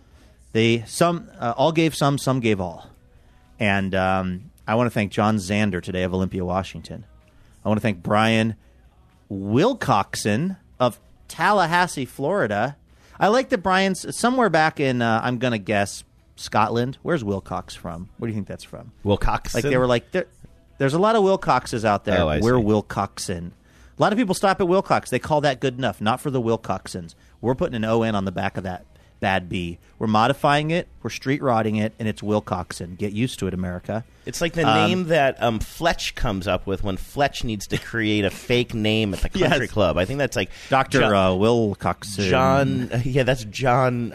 All gave some gave all. And I want to thank John Zander today of Olympia, Washington. I want to thank Brian Wilcoxon of Tallahassee, Florida. I like that Brian's somewhere back in, I'm going to guess, Scotland. Where's Wilcox from? Where do you think that's from? Wilcoxon? Like they were like, there's a lot of Wilcoxes out there. Oh, I We're see. Wilcoxon. A lot of people stop at Wilcox. They call that good enough. Not for the Wilcoxons. We're putting an O-N on the back of that bad B. We're modifying it. We're street rodding it, and it's Wilcoxon. Get used to it, America. It's like the name that Fletch comes up with when Fletch needs to create a fake name at the country club. I think that's like Dr. Wilcoxon. John. Yeah, that's John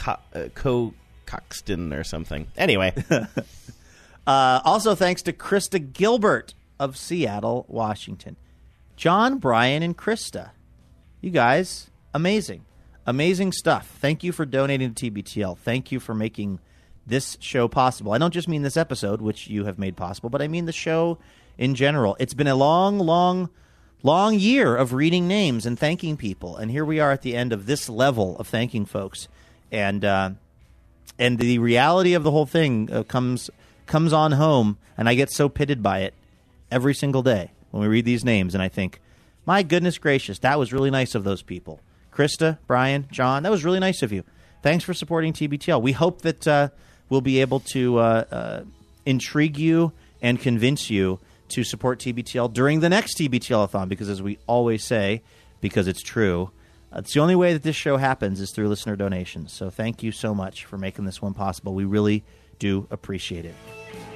Coxton or something. Anyway. Also, thanks to Krista Gilbert of Seattle, Washington. John, Brian, and Krista. You guys, amazing. Amazing stuff. Thank you for donating to TBTL. Thank you for making this show possible. I don't just mean this episode, which you have made possible, but I mean the show in general. It's been a long year of reading names and thanking people, and here we are at the end of this level of thanking folks. And the reality of the whole thing comes on home, and I get so pitted by it every single day when we read these names, and I think, my goodness gracious, that was really nice of those people. Krista, Brian, John, that was really nice of you. Thanks for supporting TBTL. We hope that we'll be able to intrigue you and convince you to support TBTL during the next TBTL-a-thon, because as we always say, because it's true, it's the only way that this show happens is through listener donations. So thank you so much for making this one possible. We really do appreciate it.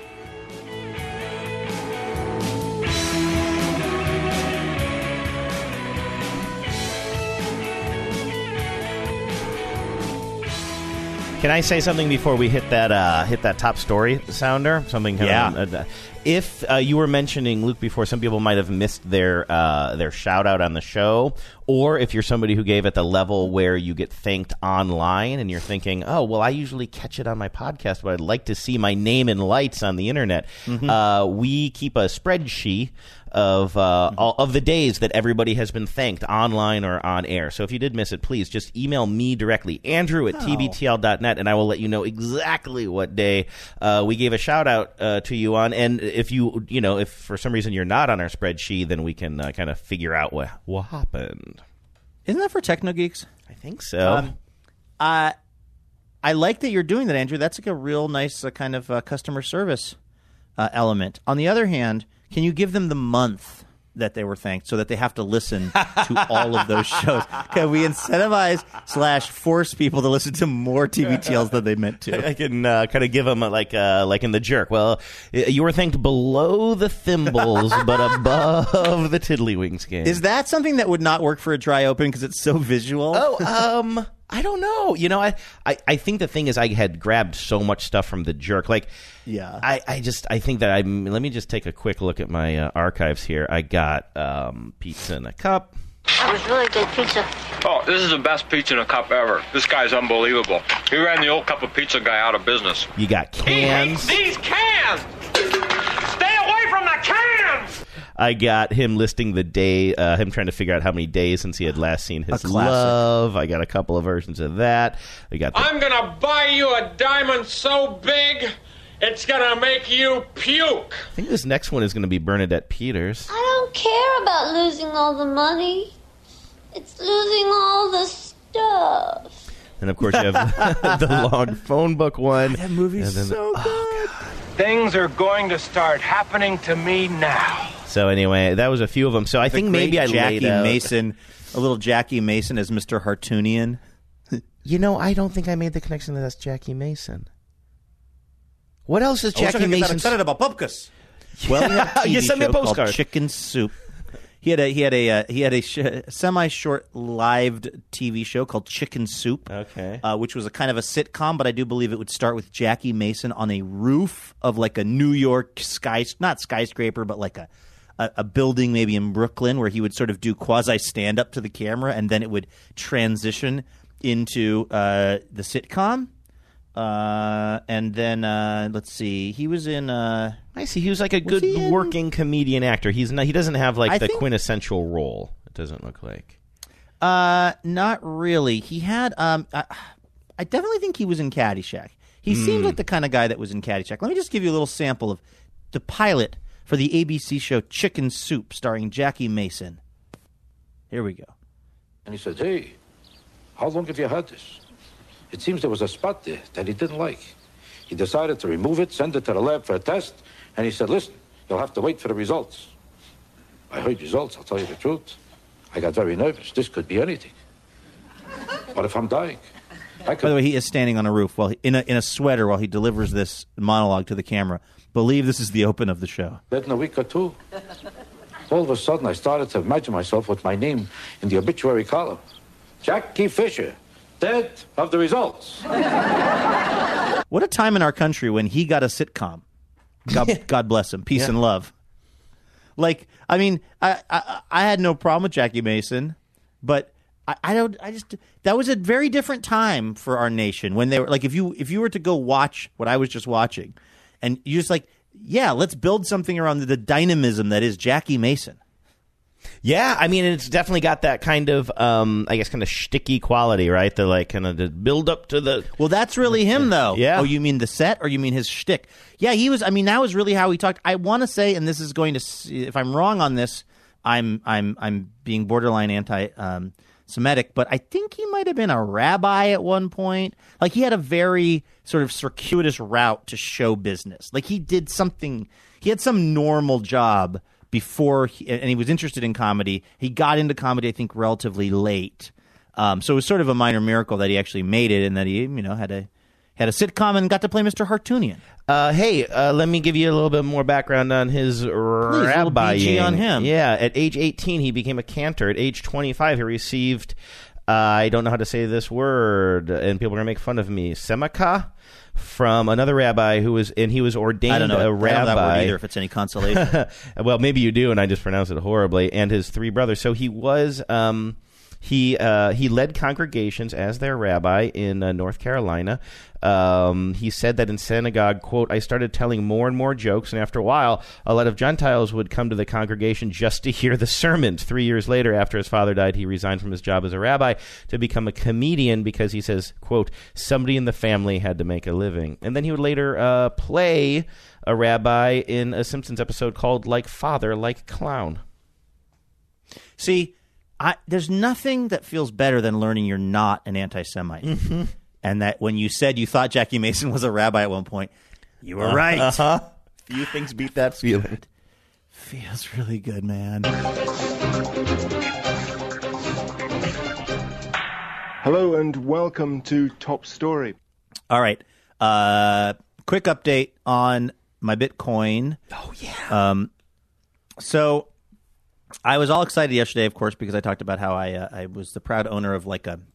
Can I say something before we hit that top story sounder? Something. If you were mentioning, Luke, before, some people might have missed their shout out on the show, or if you're somebody who gave at the level where you get thanked online and you're thinking, oh, well, I usually catch it on my podcast, but I'd like to see my name in lights on the internet. We keep a spreadsheet of all of the days that everybody has been thanked online or on air. So if you did miss it, please just email me directly, Andrew@tbtl.net, and I will let you know exactly what day we gave a shout out to you on. And if if for some reason you're not on our spreadsheet, then we can kind of figure out what happened. Isn't that for Techno Geeks? I think so. I like that you're doing that, Andrew. That's like a real nice kind of customer service element. On the other hand, can you give them the month that they were thanked so that they have to listen to all of those shows? Can we incentivize / force people to listen to more TBTLs than they meant to? I can kind of give them like in The Jerk. Well, you were thanked below the thimbles, but above the tiddlywinks game. Is that something that would not work for a dry open because it's so visual? Oh, I don't know. I think the thing is I had grabbed so much stuff from The Jerk. Like, yeah. I think that let me just take a quick look at my archives here. I got pizza in a cup. That was really good pizza. Oh, this is the best pizza in a cup ever. This guy's unbelievable. He ran the old cup of pizza guy out of business. You got cans. He hates these cans! Stay away from the cans! I got him listing the day, him trying to figure out how many days since he had last seen his love. I got a couple of versions of that. I'm going to buy you a diamond so big, it's going to make you puke. I think this next one is going to be Bernadette Peters. I don't care about losing all the money. It's losing all the stuff. And, of course, you have the long phone book one. That movie's so good. Things are going to start happening to me now. So anyway, that was a few of them. So I think maybe I laid out Mason, a little Jackie Mason as Mr. Hartoonian. I don't think I made the connection that that's Jackie Mason. What else is Jackie Mason? Excited about Pupkus. Well, you sent me a postcard. Chicken Soup. He had a semi-short lived TV show called Chicken Soup, which was a kind of a sitcom, but I do believe it would start with Jackie Mason on a roof of like a New York not skyscraper, but like a building maybe in Brooklyn, where he would sort of do quasi stand up to the camera, and then it would transition into the sitcom. And then let's see, he was in. I see. He was like a good working comedian actor. He doesn't have like the quintessential role. doesn't look like. Not really. He had. I definitely think he was in Caddyshack. He seemed like the kind of guy that was in Caddyshack. Let me just give you a little sample of the pilot for the ABC show Chicken Soup, starring Jackie Mason. Here we go. And he said, "Hey, how long have you had this? It seems there was a spot there that he didn't like. He decided to remove it, send it to the lab for a test, and he said, listen, you'll have to wait for the results." I heard results, I'll tell you the truth. I got very nervous. This could be anything. What if I'm dying? By the way, he is standing on a roof while in a sweater while he delivers this monologue to the camera. Believe this is the open of the show. Dead in a week or two. All of a sudden, I started to imagine myself with my name in the obituary column. Jackie Fisher, dead of the results. What a time in our country when he got a sitcom. God bless him. Peace and love. Like, I mean, I had no problem with Jackie Mason, but that was a very different time for our nation when they were like, if you were to go watch what I was just watching, and you just like, yeah, let's build something around the dynamism that is Jackie Mason. Yeah, I mean, it's definitely got that kind of, I guess, kind of shticky quality, right? The like kind of the build up to the. Well, that's really him, though. Yeah. Oh, you mean the set, or you mean his shtick? Yeah, he was. I mean, that was really how he talked. I want to say, and this is going to. If I'm wrong on this, I'm being borderline anti-Semitic, but I think he might have been a rabbi at one point. Like he had a very sort of circuitous route to show business. Like he did something. He had some normal job before, and he was interested in comedy. He got into comedy, I think, relatively late. So it was sort of a minor miracle that he actually made it, and that he, had a sitcom and got to play Mr. Hartunian. Hey, let me give you a little bit more background on his rabbi. BG on him. Yeah, at age 18, he became a cantor. At age 25, he received, I don't know how to say this word, and people are going to make fun of me, semaka, from another rabbi who was, and he was ordained a rabbi. I don't know that word either, if it's any consolation. Well, maybe you do, and I just pronounce it horribly. And his three brothers. So he was, he led congregations as their rabbi in North Carolina. He said that in synagogue, quote, I started telling more and more jokes, and after a while, a lot of Gentiles would come to the congregation just to hear the sermons. 3 years later, after his father died, he resigned from his job as a rabbi to become a comedian because he says, quote, somebody in the family had to make a living. And then he would later play a rabbi in a Simpsons episode called Like Father, Like Clown. See, there's nothing that feels better than learning you're not an anti-Semite. Mm-hmm. And that when you said you thought Jackie Mason was a rabbi at one point, you were right. Uh-huh. Few things beat that feeling. Feels really good, man. Hello and welcome to Top Story. All right. Quick update on my Bitcoin. Oh, yeah. So I was all excited yesterday, of course, because I talked about how I was the proud owner of like a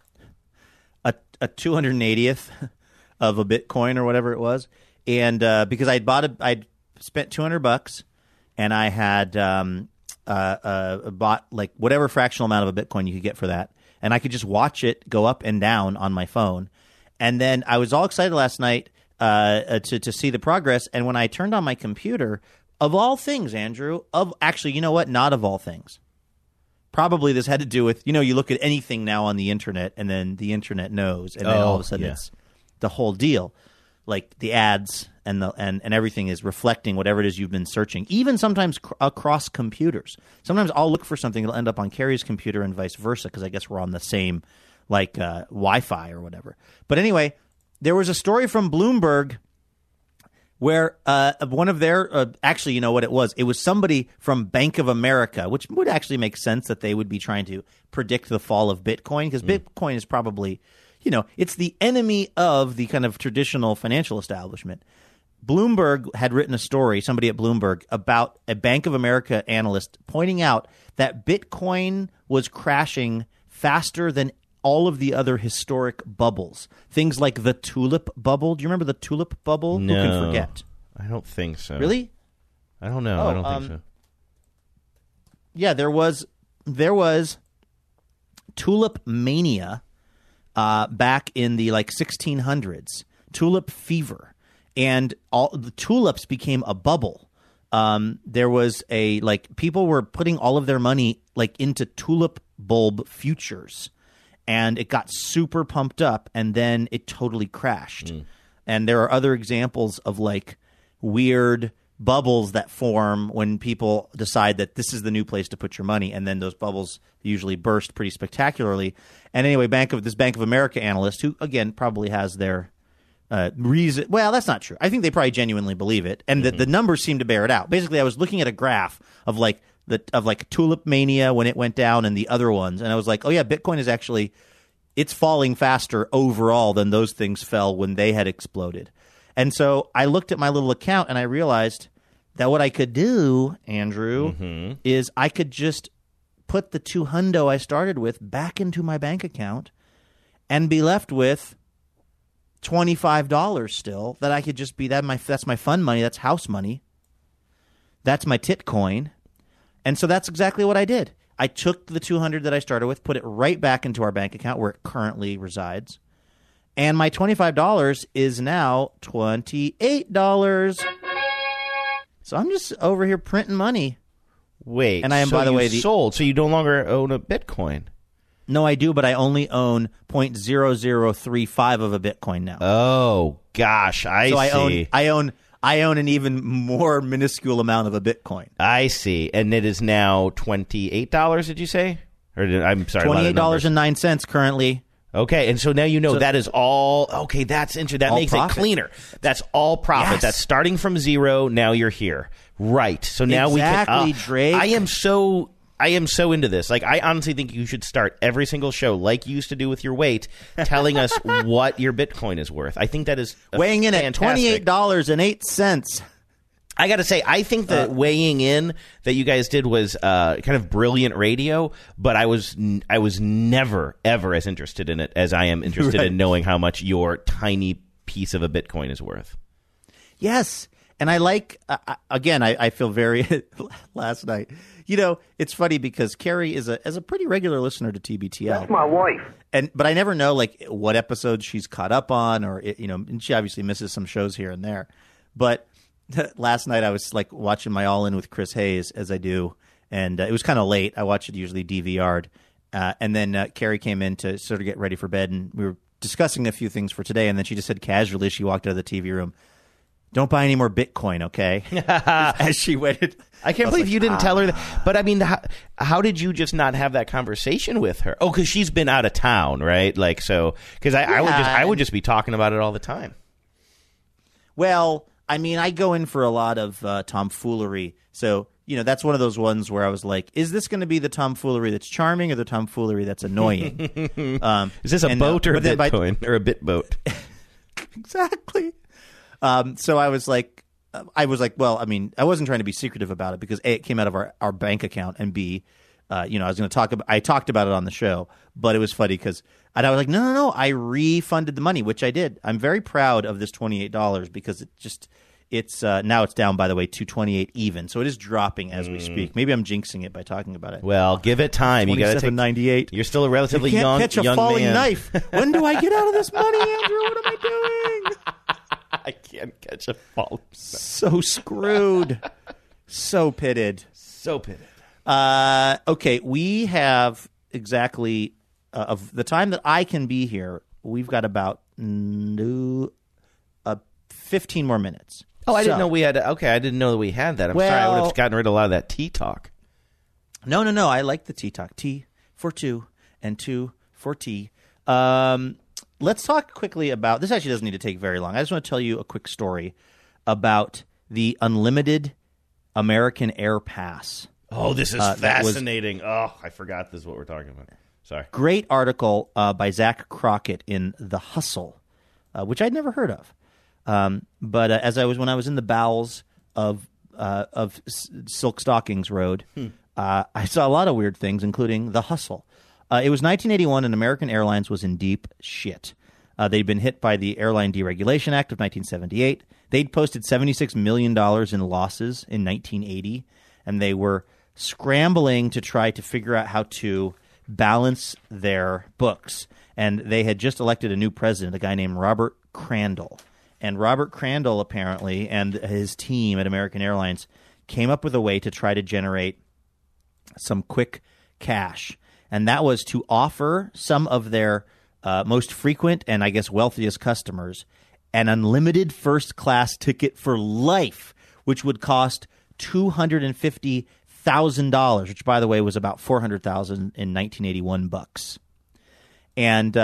280th of a Bitcoin or whatever it was, and because I'd spent $200 and I had bought like whatever fractional amount of a Bitcoin you could get for that, and I could just watch it go up and down on my phone, and then I was all excited last night to see the progress, and when I turned on my computer, of all things, Andrew, actually, you know what? Not of all things. Probably this had to do with, you look at anything now on the internet, and then the internet knows, and then all of a sudden it's the whole deal. Like the ads and everything is reflecting whatever it is you've been searching, even sometimes across computers. Sometimes I'll look for something, it'll end up on Carrie's computer and vice versa, because I guess we're on the same Wi-Fi or whatever. But anyway, there was a story from Bloomberg where one of their actually, you know what it was? It was somebody from Bank of America, which would actually make sense that they would be trying to predict the fall of Bitcoin, because Bitcoin is probably, it's the enemy of the kind of traditional financial establishment. Bloomberg had written a story, somebody at Bloomberg, about a Bank of America analyst pointing out that Bitcoin was crashing faster than all of the other historic bubbles. Things like the tulip bubble. Do you remember the tulip bubble? No. Who can forget? I don't think so. Really? I don't know. I don't think so. Yeah, there was tulip mania back in the 1600s. Tulip fever. And all the tulips became a bubble. there was people were putting all of their money into tulip bulb futures, and it got super pumped up, and then it totally crashed. And there are other examples of weird bubbles that form when people decide that this is the new place to put your money, and then those bubbles usually burst pretty spectacularly. And anyway, Bank of America analyst, who again probably has their reason. Well, that's not true. I think they probably genuinely believe it, and the numbers seem to bear it out. Basically, I was looking at a graph of Tulip Mania when it went down and the other ones, and I was like, oh yeah, Bitcoin is actually it's falling faster overall than those things fell when they had exploded. And so I looked at my little account and I realized that what I could do, Andrew, is I could just put the $200 I started with back into my bank account and be left with $25 still that I could just be that's my fun money, that's house money. That's my Titcoin. And so that's exactly what I did. I took the $200 that I started with, put it right back into our bank account where it currently resides. And my $25 is now $28. So I'm just over here printing money. Wait, and I am, so by the way, sold. So you no longer own a Bitcoin? No, I do, but I only own 0.0035 of a Bitcoin now. Oh gosh, I see. I own an even more minuscule amount of a Bitcoin. I see, and it is now $28. Did you say? I'm sorry, $28.09 currently. Okay, and so now that is all. Okay, that's interesting. That makes it cleaner. That's all profit. Yes. That's starting from zero. Now you're here, right? So now we can. Drake. I am so into this. I honestly think you should start every single show like you used to do with your weight, telling us what your Bitcoin is worth. I think that is weighing in at $28.08. I got to say, I think that weighing in that you guys did was kind of brilliant radio, but I was never ever as interested in it as I am interested in knowing how much your tiny piece of a Bitcoin is worth. Yes. And I I feel very last night. It's funny because Carrie is a pretty regular listener to TBTL. That's my wife. But I never know what episodes she's caught up on, or and she obviously misses some shows here and there. But last night I was watching my All In with Chris Hayes, as I do, and it was kind of late. I watch it usually DVR'd, and then Carrie came in to sort of get ready for bed, and we were discussing a few things for today, and then she just said casually, she walked out of the TV room, "Don't buy any more Bitcoin, okay?" As she waited. I can't believe you didn't tell her that. But I mean, how did you just not have that conversation with her? Oh, because she's been out of town, right? Because I would just be talking about it all the time. Well, I mean, I go in for a lot of tomfoolery. So, that's one of those ones where I was like, is this going to be the tomfoolery that's charming or the tomfoolery that's annoying? Is this a boat or a Bitcoin or a bit boat? Exactly. So I was like, well, I mean, I wasn't trying to be secretive about it because A, it came out of our bank account, and B, I was going to I talked about it on the show, but it was funny because I was like, no, I refunded the money, which I did. I'm very proud of this $28 because it's now it's down, by the way, to $28 even. So it is dropping as we speak. Maybe I'm jinxing it by talking about it. Well, give it time. You got to $27.98. You're still a relatively young man. You can't catch a falling knife. When do I get out of this money, Andrew? What am I doing? I can't catch a falling knife. So screwed. So pitted. Okay, we have exactly of the time that I can be here. We've got about 15 more minutes. Oh, I didn't know we had. Okay, I didn't know that we had that. I'm sorry. I would have gotten rid of a lot of that tea talk. No. I like the tea talk. Tea for two and two for tea. Let's talk quickly about this. Actually, doesn't need to take very long. I just want to tell you a quick story about the unlimited American Air Pass. Oh, this is fascinating. I forgot this is what we're talking about. Sorry. Great article by Zach Crockett in The Hustle, which I'd never heard of. But when I was in the bowels of Silk Stockings Road, I saw a lot of weird things, including The Hustle. It was 1981, and American Airlines was in deep shit. They'd been hit by the Airline Deregulation Act of 1978. They'd posted $76 million in losses in 1980, and they were scrambling to try to figure out how to balance their books. And they had just elected a new president, a guy named Robert Crandall. And Robert Crandall, apparently, and his team at American Airlines came up with a way to try to generate some quick cash. And that was to offer some of their most frequent and I guess wealthiest customers an unlimited first-class ticket for life, which would cost $250,000, which, by the way, was about $400,000 in 1981 bucks. And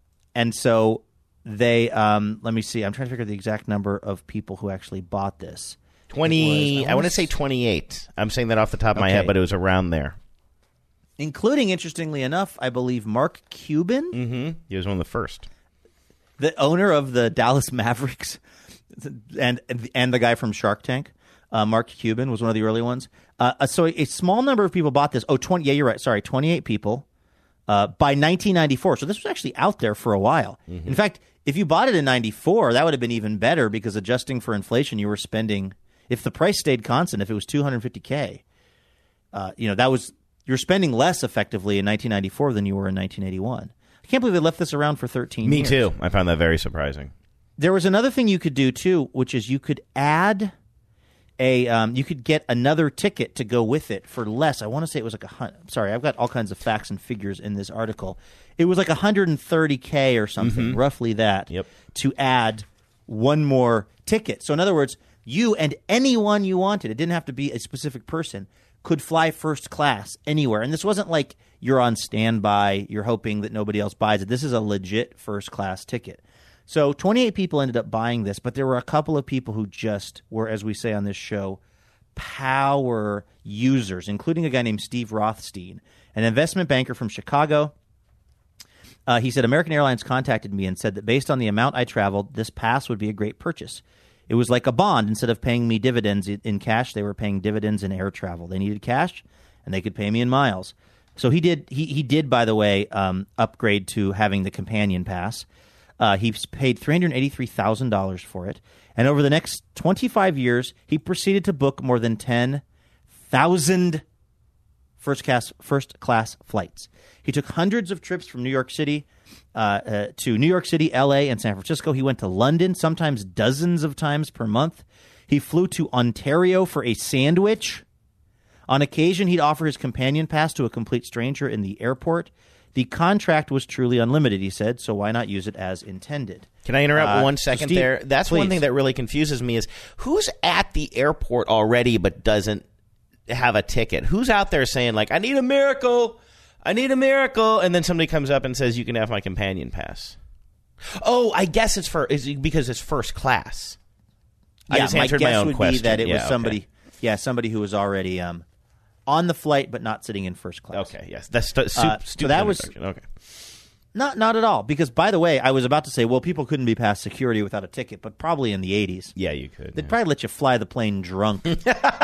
so they let me see. I'm trying to figure out the exact number of people who actually bought this. 20. I want to say 28. I'm saying that off the top of my head, but it was around there. Including, interestingly enough, I believe Mark Cuban. Mm-hmm. He was one of the first. The owner of the Dallas Mavericks and the guy from Shark Tank, Mark Cuban, was one of the early ones. So a small number of people bought this. 20. Yeah, you're right. Sorry, 28 people by 1994. So this was actually out there for a while. Mm-hmm. In fact, if you bought it in 94, that would have been even better because adjusting for inflation, you were spending, if the price stayed constant, if it was $250K, you're spending less effectively in 1994 than you were in 1981. I can't believe they left this around for 13 years. Me too. I found that very surprising. There was another thing you could do too, which is you could add you could get another ticket to go with it for less. I want to say it was like sorry, I've got all kinds of facts and figures in this article. It was like $130K or something, roughly that, to add one more ticket. So in other words, you and anyone you wanted, it didn't have to be a specific person, could fly first class anywhere. And this wasn't like you're on standby, you're hoping that nobody else buys it. This is a legit first class ticket. So 28 people ended up buying this, but there were a couple of people who just were, as we say on this show, power users, including a guy named Steve Rothstein, an investment banker from Chicago. He said, American Airlines contacted me and said that based on the amount I traveled, this pass would be a great purchase. It was like a bond. Instead of paying me dividends in cash, they were paying dividends in air travel. They needed cash, and they could pay me in miles. So he did. He did, by the way, upgrade to having the companion pass. He paid $383,000 for it, and over the next 25 years, he proceeded to book more than 10,000 first-class flights. He took hundreds of trips from New York City to New York City, L.A., and San Francisco. He went to London, sometimes dozens of times per month. He flew to Ontario for a sandwich. On occasion, he'd offer his companion pass to a complete stranger in the airport. The contract was truly unlimited, he said, so why not use it as intended? Can I interrupt 1 second Steve, there? That's please. One thing that really confuses me is who's at the airport already but doesn't have a ticket? Who's out there saying, like, I need a miracle, and then somebody comes up and says, you can have my companion pass. Oh, I guess it's because it's first class. I just answered my own question. Be that it was somebody who was already on the flight but not sitting in first class. Okay, yes. That's stupid. So that was okay. Not at all. Because, by the way, I was about to say, well, people couldn't be past security without a ticket, but probably in the 80s. Yeah, you could. They'd probably let you fly the plane drunk if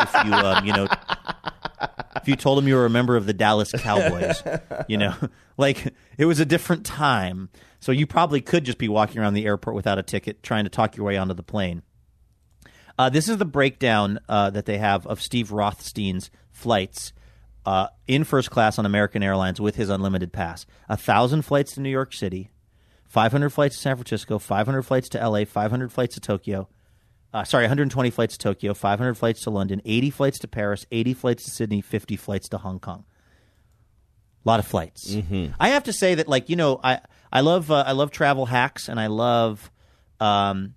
you told them you were a member of the Dallas Cowboys. Like it was a different time. So you probably could just be walking around the airport without a ticket trying to talk your way onto the plane. This is the breakdown that they have of Steve Rothstein's flights in first class on American Airlines with his unlimited pass. 1,000 flights to New York City, 500 flights to San Francisco, 500 flights to L.A., 500 flights to Tokyo. 120 flights to Tokyo, 500 flights to London, 80 flights to Paris, 80 flights to Sydney, 50 flights to Hong Kong. A lot of flights. Mm-hmm. I have to say that, I love travel hacks, and I love when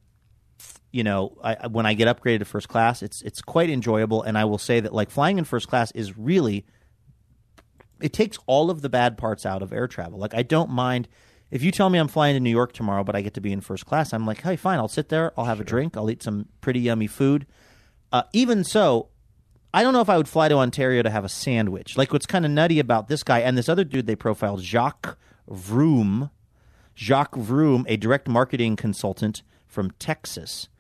I get upgraded to first class, it's quite enjoyable. And I will say that flying in first class is really, it takes all of the bad parts out of air travel. Like I don't mind if you tell me I'm flying to New York tomorrow, but I get to be in first class. I'm like, hey, fine, I'll sit there, I'll have a drink, I'll eat some pretty yummy food. Even so, I don't know if I would fly to Ontario to have a sandwich. Like what's kind of nutty about this guy and this other dude they profiled, Jacques Vroom, a direct marketing consultant from Texas.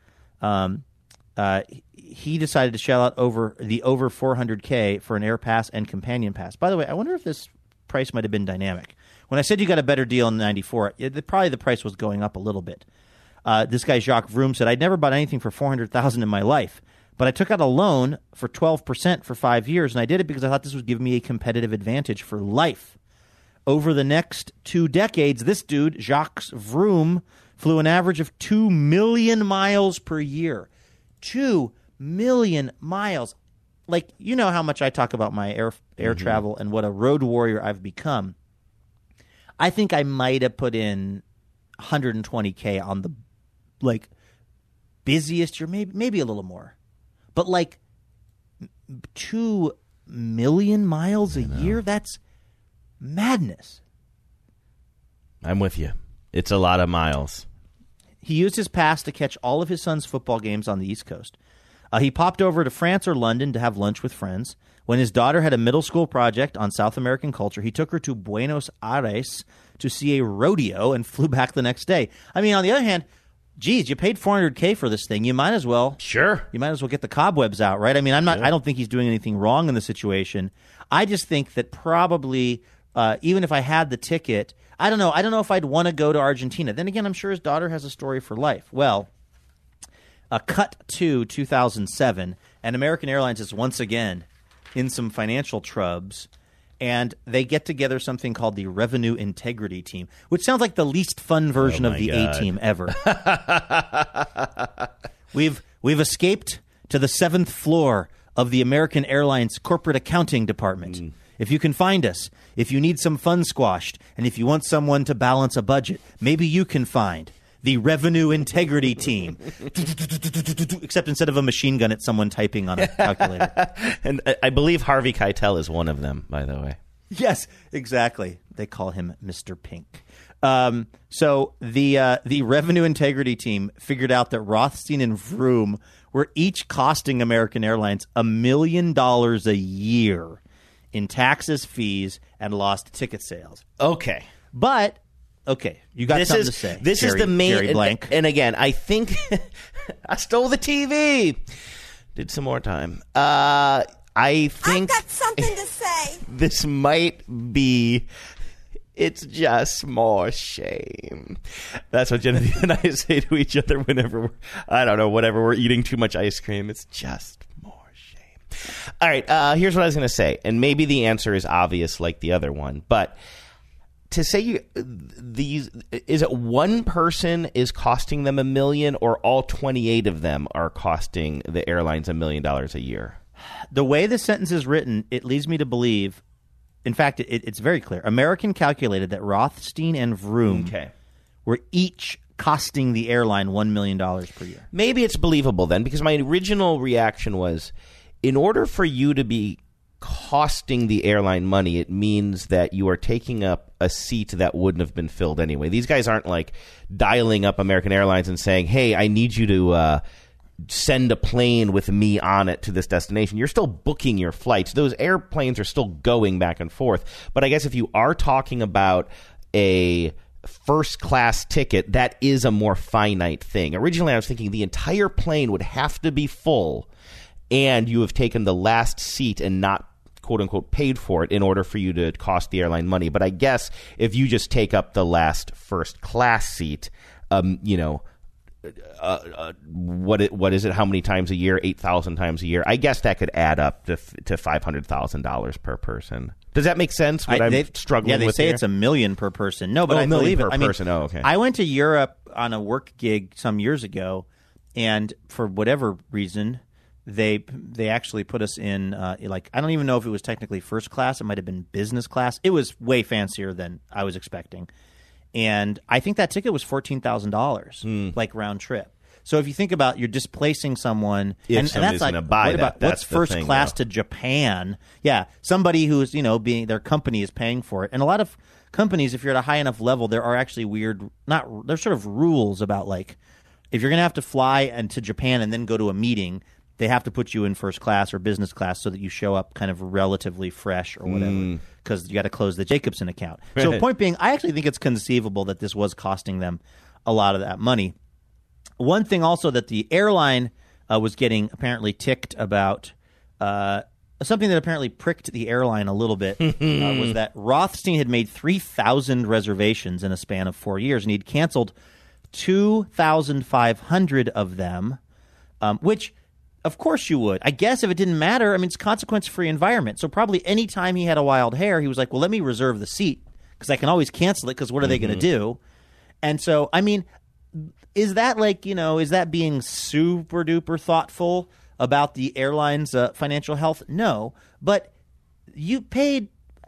He decided to shell out over $400K for an air pass and companion pass. By the way, I wonder if this price might have been dynamic. When I said you got a better deal in '94, probably the price was going up a little bit. This guy Jacques Vroom said, "I'd never bought anything for $400,000 in my life, but I took out a loan for 12% for 5 years, and I did it because I thought this would give me a competitive advantage for life." Over the next 2 decades, this dude Jacques Vroom flew an average of 2 million miles per year. 2 million miles. like, you know how much I talk about my air travel and what a road warrior I've become. I think I might have put in $120K on the like busiest year, maybe a little more, but like 2 million miles a year. That's madness. I'm with you. It's a lot of miles. He used his pass to catch all of his son's football games on the East Coast. He popped over to France or London to have lunch with friends. When his daughter had a middle school project on South American culture, he took her to Buenos Aires to see a rodeo and flew back the next day. I mean, on the other hand, geez, you paid $400K for this thing. You might as well get the cobwebs out, right? I mean, I don't think he's doing anything wrong in the situation. I just think that probably even if I had the ticket, I don't know if I'd want to go to Argentina. Then again, I'm sure his daughter has a story for life. Well, cut to 2007, and American Airlines is once again in some financial trubs, and they get together something called the Revenue Integrity Team, which sounds like the least fun version of the A-Team ever. We've escaped to the 7th floor of the American Airlines Corporate Accounting Department. If you can find us, if you need some funds squashed, and if you want someone to balance a budget, maybe you can find the Revenue Integrity Team. Except instead of a machine gun, it's someone typing on a calculator. And I believe Harvey Keitel is one of them, by the way. Yes, exactly. They call him Mr. Pink. So the Revenue Integrity Team figured out that Rothstein and Vroom were each costing American Airlines $1 million a year in taxes, fees, and lost ticket sales. Okay. But... okay, you got something to say. This is the main... Jerry Blank. And again, I think... I stole the TV. Did some more time. I think... I've got something to say. This might be... It's just more shame. That's what Genevieve and I say to each other whenever we're eating too much ice cream. It's just more shame. All right, here's what I was going to say. And maybe the answer is obvious like the other one, but... to say is it one person is costing them $1 million, or all 28 of them are costing the airlines $1 million a year? The way the sentence is written, it leads me to believe, in fact, it's very clear. American calculated that Rothstein and Vroom were each costing the airline $1 million per year. Maybe it's believable then, because my original reaction was, in order for you to be costing the airline money, it means that you are taking up a seat that wouldn't have been filled anyway. These guys aren't like dialing up American Airlines and saying, hey, I need you to send a plane with me on it to this destination. You're still booking your flights. Those airplanes are still going back and forth. But I guess if you are talking about a first class ticket, that is a more finite thing. Originally, I was thinking the entire plane would have to be full, and you have taken the last seat and not, quote unquote, paid for it in order for you to cost the airline money. But I guess if you just take up the last first class seat, what is it? How many times a year? 8,000 times a year. I guess that could add up to $500,000 per person. Does that make sense? I'm struggling with. Yeah, they say it's $1 million per person. No, but I believe it. Per person. Oh, okay. I went to Europe on a work gig some years ago, and for whatever reason, they actually put us in I don't even know if it was technically first class. It might have been business class. It was way fancier than I was expecting, and I think that ticket was $14,000, like round trip. So if you think about, you're displacing someone, and that's like, what's first class to Japan? Yeah, somebody who's being their company is paying for it, and a lot of companies, if you're at a high enough level, there are actually there's sort of rules about like if you're going to have to fly to Japan and then go to a meeting, they have to put you in first class or business class so that you show up kind of relatively fresh or whatever, because you got to close the Jacobson account. So point being, I actually think it's conceivable that this was costing them a lot of that money. One thing also that the airline was getting apparently ticked about, something that apparently pricked the airline a little bit, was that Rothstein had made 3,000 reservations in a span of 4 years, and he'd canceled 2,500 of them, which... of course you would. I guess if it didn't matter, it's consequence-free environment. So probably any time he had a wild hair, he was like, well, let me reserve the seat because I can always cancel it because what are they going to do? And so, is that is that being super-duper thoughtful? about the airline's financial health? No. But you paid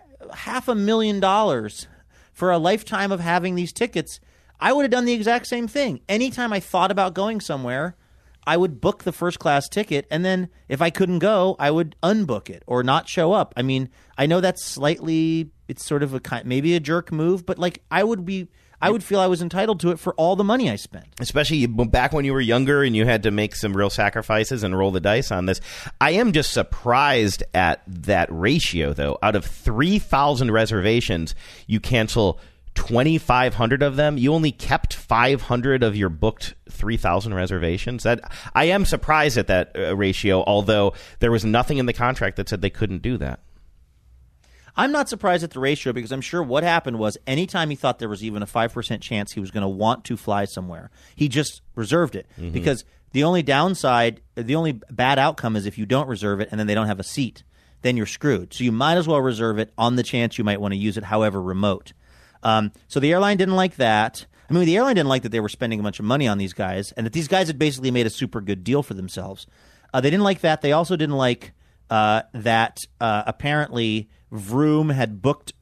$500,000 for a lifetime of having these tickets. I would have done the exact same thing. Anytime I thought about going somewhere, I would book the first class ticket, and then if I couldn't go, I would unbook it or not show up. I mean, I know that's slightly, it's sort of maybe a jerk move, but like I would feel I was entitled to it for all the money I spent. Especially back when you were younger and you had to make some real sacrifices and roll the dice on this. I am just surprised at that ratio, though. Out of 3,000 reservations, you cancel 2,500 of them. You only kept 500 of your booked 3,000 reservations. That I am surprised at that ratio, although there was nothing in the contract that said they couldn't do that. I'm not surprised at the ratio because I'm sure what happened was anytime he thought there was even a 5% chance he was going to want to fly somewhere, he just reserved it. Mm-hmm. Because the only downside, the only bad outcome is if you don't reserve it and then they don't have a seat, then you're screwed. So you might as well reserve it on the chance you might want to use it, however remote. So the airline didn't like that. I mean, the airline didn't like that they were spending a bunch of money on these guys and that these guys had basically made a super good deal for themselves. They didn't like that. They also didn't like that apparently Vroom had booked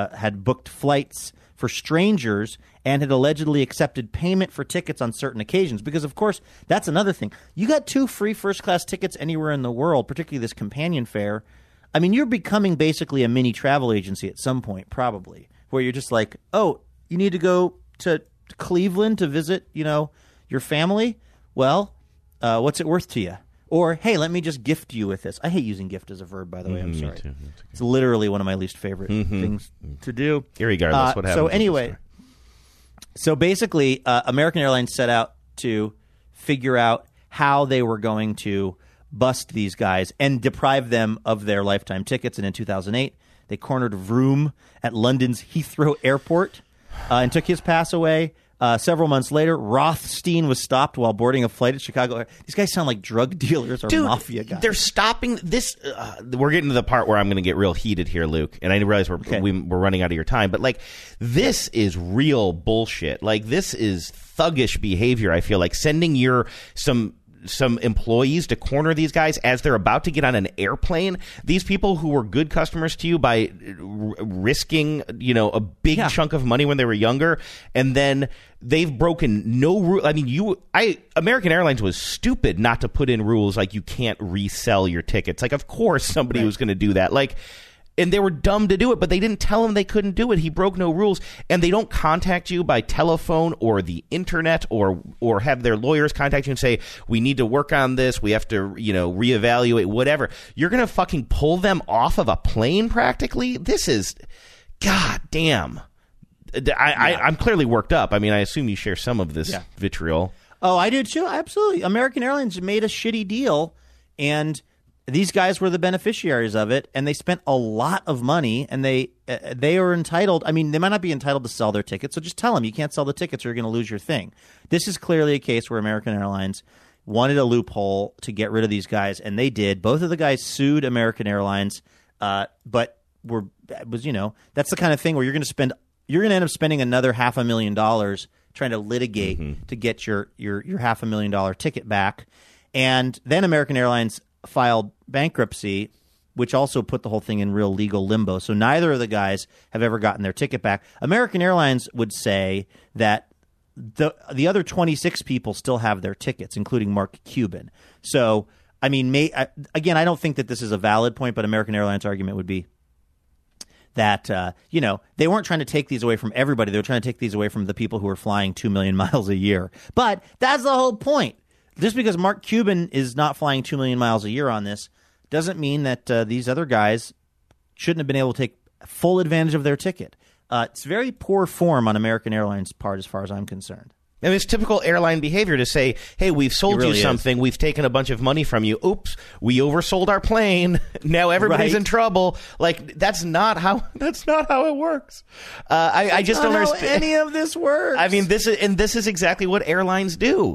flights for strangers and had allegedly accepted payment for tickets on certain occasions. Because, of course, that's another thing. You got 2 free first-class tickets anywhere in the world, particularly this companion fare. I mean, you're becoming basically a mini travel agency at some point, probably, where you're just like, oh, you need to go to Cleveland to visit, your family? Well, what's it worth to you? Or, hey, let me just gift you with this. I hate using gift as a verb, by the way. I'm sorry. Me too. It's literally one of my least favorite things to do. Irregardless, what happens? So anyway, so basically, American Airlines set out to figure out how they were going to bust these guys and deprive them of their lifetime tickets. And in 2008, they cornered Vroom at London's Heathrow Airport and took his pass away. Several months later, Rothstein was stopped while boarding a flight at Chicago. These guys sound like drug dealers or mafia guys. They're stopping this. We're getting to the part where I'm going to get real heated here, Luke. And I realize we're running out of your time. But, like, this is real bullshit. Like, this is thuggish behavior, I feel like. Sending some employees to corner these guys as they're about to get on an airplane. These people who were good customers to you by risking, a big chunk of money when they were younger, and then they've broken no rule. I mean, American Airlines was stupid not to put in rules like you can't resell your tickets. Like, of course somebody was going to do that. Like, and they were dumb to do it, but they didn't tell him they couldn't do it. He broke no rules. And they don't contact you by telephone or the internet or have their lawyers contact you and say, we need to work on this. We have to, reevaluate, whatever. You're going to fucking pull them off of a plane practically? This is, god damn. I'm clearly worked up. I mean, I assume you share some of this vitriol. Oh, I do too. Absolutely. American Airlines made a shitty deal, and these guys were the beneficiaries of it, and they spent a lot of money, and they are entitled. I mean, they might not be entitled to sell their tickets, so just tell them you can't sell the tickets or you're going to lose your thing. This is clearly a case where American Airlines wanted a loophole to get rid of these guys, and they did. Both of the guys sued American Airlines, but that's the kind of thing where you're going to end up spending another $500,000 trying to litigate to get your $500,000 ticket back, and then American Airlines filed bankruptcy, which also put the whole thing in real legal limbo. So neither of the guys have ever gotten their ticket back. American Airlines would say that the other 26 people still have their tickets, including Mark Cuban. So, I mean, again, I don't think that this is a valid point, but American Airlines' argument would be that, they weren't trying to take these away from everybody. They were trying to take these away from the people who are flying 2 million miles a year. But that's the whole point. Just because Mark Cuban is not flying 2 million miles a year on this doesn't mean that these other guys shouldn't have been able to take full advantage of their ticket. It's very poor form on American Airlines' part as far as I'm concerned. And it's typical airline behavior to say, hey, we've sold you something. We've taken a bunch of money from you. Oops, we oversold our plane. Now everybody's in trouble. Like, that's not how it works. I just don't understand how any of this works. I mean, this is exactly what airlines do.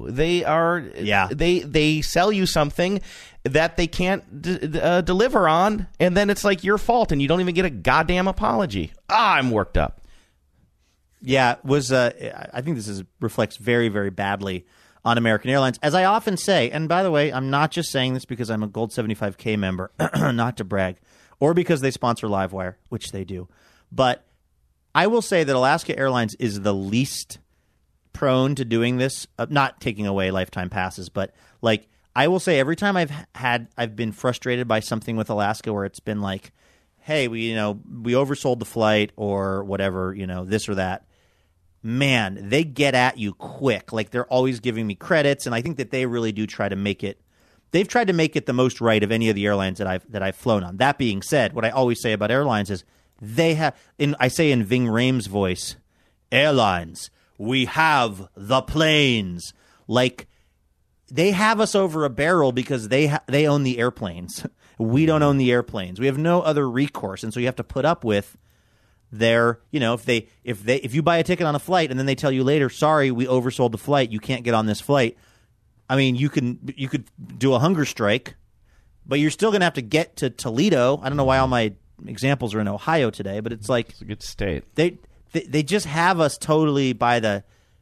They sell you something that they can't deliver on, and then it's like your fault, and you don't even get a goddamn apology. I'm worked up. Yeah, I think this reflects very, very badly on American Airlines. As I often say, and by the way, I'm not just saying this because I'm a Gold 75K member, not to brag, or because they sponsor Livewire, which they do. But I will say that Alaska Airlines is the least prone to doing this, not taking away lifetime passes, but like I will say every time I've been frustrated by something with Alaska where it's been like, hey, we oversold the flight or whatever, this or that. Man, they get at you quick. Like they're always giving me credits, and I think that they really do try to make it. They've tried to make it the most right of any of the airlines that I've flown on. That being said, what I always say about airlines is they have. I say in Ving Rhames' voice, airlines, we have the planes. Like they have us over a barrel because they own the airplanes. We don't own the airplanes. We have no other recourse, and so you have to put up with their, if you buy a ticket on a flight and then they tell you later, sorry, we oversold the flight, you can't get on this flight. I mean, you could do a hunger strike, but you're still going to have to get to Toledo. I don't know why all my examples are in Ohio today, but it's like it's a good state. They just have us totally by the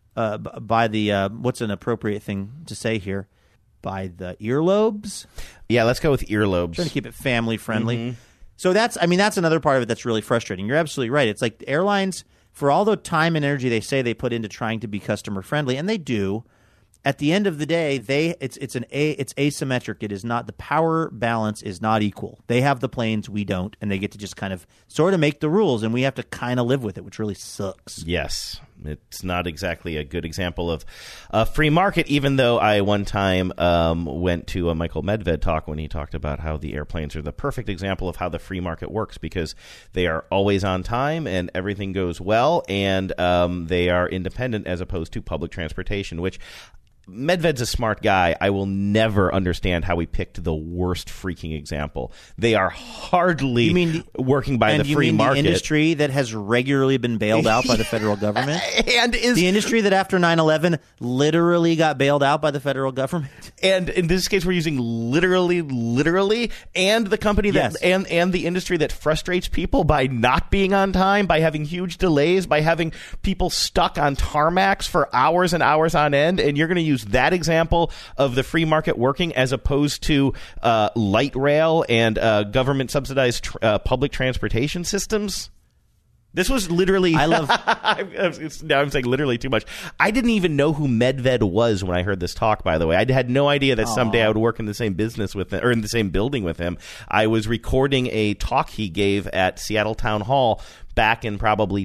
what's an appropriate thing to say here? By the earlobes? Yeah, let's go with earlobes. Trying to keep it family friendly. Mm-hmm. So that's another part of it that's really frustrating. You're absolutely right. It's like airlines, for all the time and energy they say they put into trying to be customer friendly, and they do, at the end of the day, it's asymmetric. It is not, the power balance is not equal. They have the planes, we don't, and they get to just kind of sort of make the rules, and we have to kind of live with it, which really sucks. Yes. It's not exactly a good example of a free market, even though I one time went to a Michael Medved talk when he talked about how the airplanes are the perfect example of how the free market works because they are always on time and everything goes well, and they are independent as opposed to public transportation, which Medved's a smart guy. I will never understand how he picked the worst freaking example. They are hardly working by the free market. The industry that has regularly been bailed out by the federal government? And is the industry that after 9/11 literally got bailed out by the federal government? And in this case, we're using literally, and the company that and the industry that frustrates people by not being on time, by having huge delays, by having people stuck on tarmacs for hours and hours on end, and you're going to use that example of the free market working as opposed to light rail and government subsidized public transportation systems. This was literally. I love. Now I'm saying literally too much. I didn't even know who Medved was when I heard this talk. By the way, I had no idea that someday I would work in the same business with him, or in the same building with him. I was recording a talk he gave at Seattle Town Hall back in probably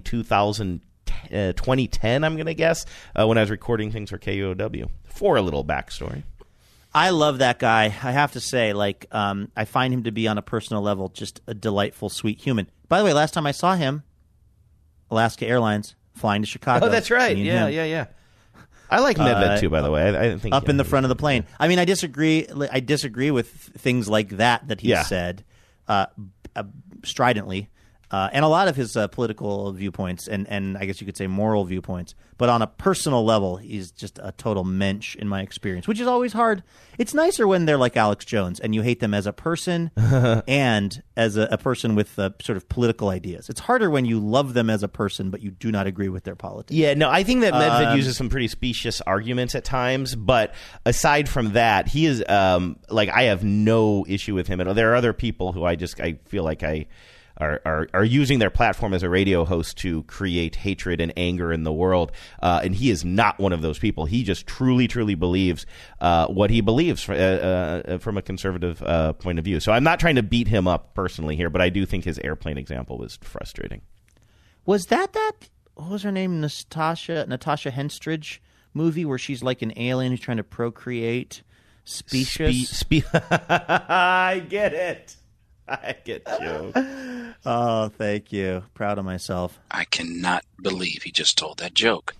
2010, I'm going to guess, when I was recording things for KUOW. For a little backstory. I love that guy. I have to say, I find him to be on a personal level just a delightful, sweet human. By the way, last time I saw him, Alaska Airlines flying to Chicago. Oh, that's right. Yeah. I like Medved too, by the way. I think up in the front of the plane. I mean, I disagree. I disagree with things like that he said stridently. And a lot of his political viewpoints and I guess you could say moral viewpoints. But on a personal level, he's just a total mensch in my experience, which is always hard. It's nicer when they're like Alex Jones and you hate them as a person and as a person with sort of political ideas. It's harder when you love them as a person, but you do not agree with their politics. Yeah, no, I think that Medved uses some pretty specious arguments at times. But aside from that, he is I have no issue with him. And there are other people who I feel like are using their platform as a radio host to create hatred and anger in the world. And he is not one of those people. He just truly, truly believes what he believes from a conservative point of view. So I'm not trying to beat him up personally here, but I do think his airplane example was frustrating. Was that what was her name? Natasha Henstridge movie where she's like an alien who's trying to procreate specious? I get it. I get you. Oh, thank you. Proud of myself. I cannot believe he just told that joke.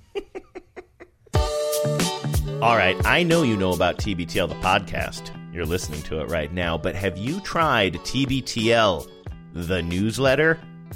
All right, I know you know about TBTL, the podcast. You're listening to it right now, but have you tried TBTL, the newsletter?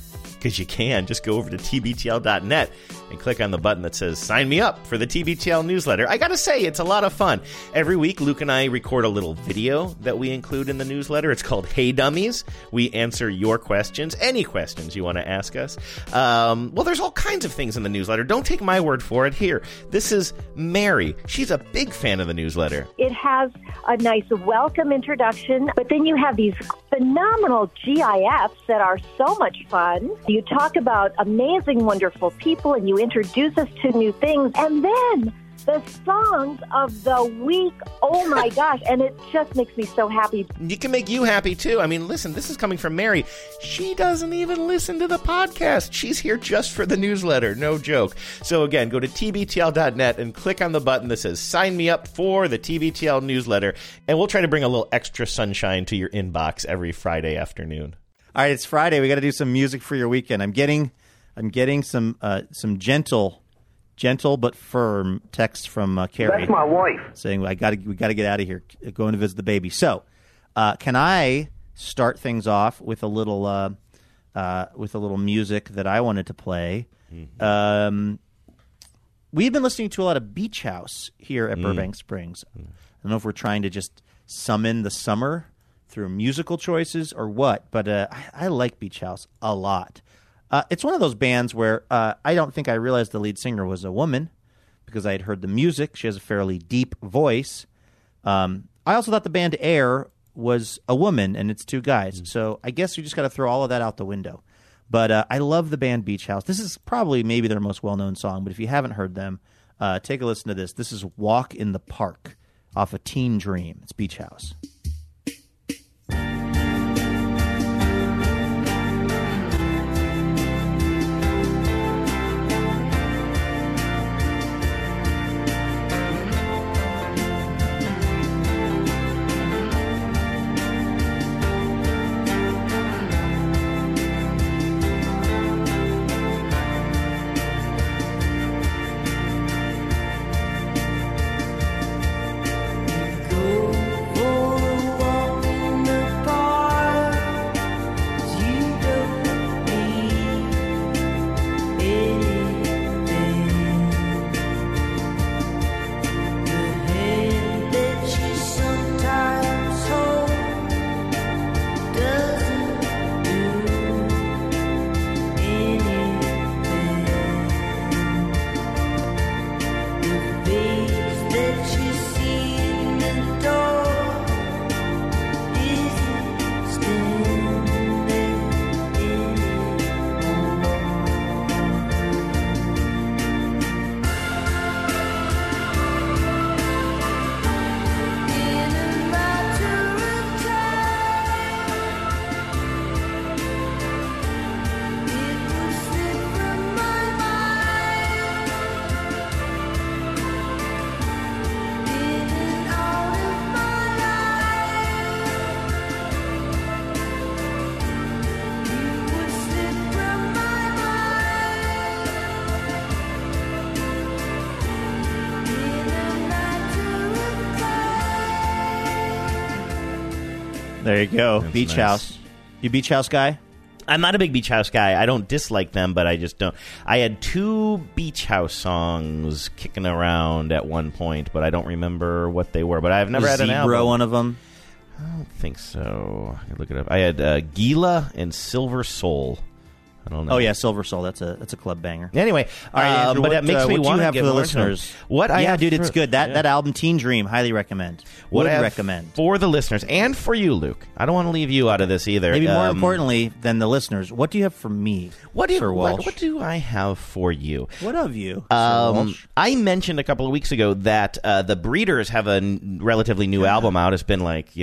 because you can. Just go over to tbtl.net and click on the button that says sign me up for the TBTL newsletter. I gotta say, it's a lot of fun. Every week, Luke and I record a little video that we include in the newsletter. It's called Hey Dummies. We answer your questions, any questions you want to ask us. Well, there's all kinds of things in the newsletter. Don't take my word for it. Here, this is Mary. She's a big fan of the newsletter. It has a nice welcome introduction, but then you have these phenomenal GIFs that are so much fun. You talk about amazing, wonderful people, and you introduce us to new things, and then the songs of the week. Oh my gosh. And it just makes me so happy. It can make you happy too. I mean, listen, this is coming from Mary. She doesn't even listen to the podcast. She's here just for the newsletter. No joke. So again, go to tbtl.net and click on the button that says sign me up for the TBTL newsletter. And we'll try to bring a little extra sunshine to your inbox every Friday afternoon. All right, it's Friday. We got to do some music for your weekend. I'm getting some gentle but firm text from Carrie. That's my wife. Saying we got to get out of here, going to visit the baby. So, can I start things off with a little music that I wanted to play? Mm-hmm. We've been listening to a lot of Beach House here at Burbank Springs. I don't know if we're trying to just summon the summer through musical choices or what, but I like Beach House a lot. It's one of those bands where I don't think I realized the lead singer was a woman because I had heard the music. She has a fairly deep voice. I also thought the band Air was a woman, and it's two guys. So I guess you just got to throw all of that out the window. But I love the band Beach House. This is probably maybe their most well-known song, but if you haven't heard them, take a listen to this. This is Walk in the Park off of Teen Dream. It's Beach House. There you go. That's Beach nice. House. You Beach House guy? I'm not a big Beach House guy. I don't dislike them, but I just don't. I had 2 Beach House songs kicking around at one point, but I don't remember what they were. But I've never had an album. Zebra one of them? I don't think so. I can look it up. I had Gila and Silver Soul. I don't know. Oh yeah, Silver Soul. That's a club banger. Anyway, all right, Andrew, but that makes me want to have get for the more listeners. What I have dude, for, it's good. That album, Teen Dream, highly recommend. Would I recommend for the listeners and for you, Luke. I don't want to leave you out of this either. Maybe more importantly than the listeners, what do you have for me, Sir Walsh? What do I have for you? What of you, Sir Walsh? I mentioned a couple of weeks ago that the Breeders have a relatively new album out. It's been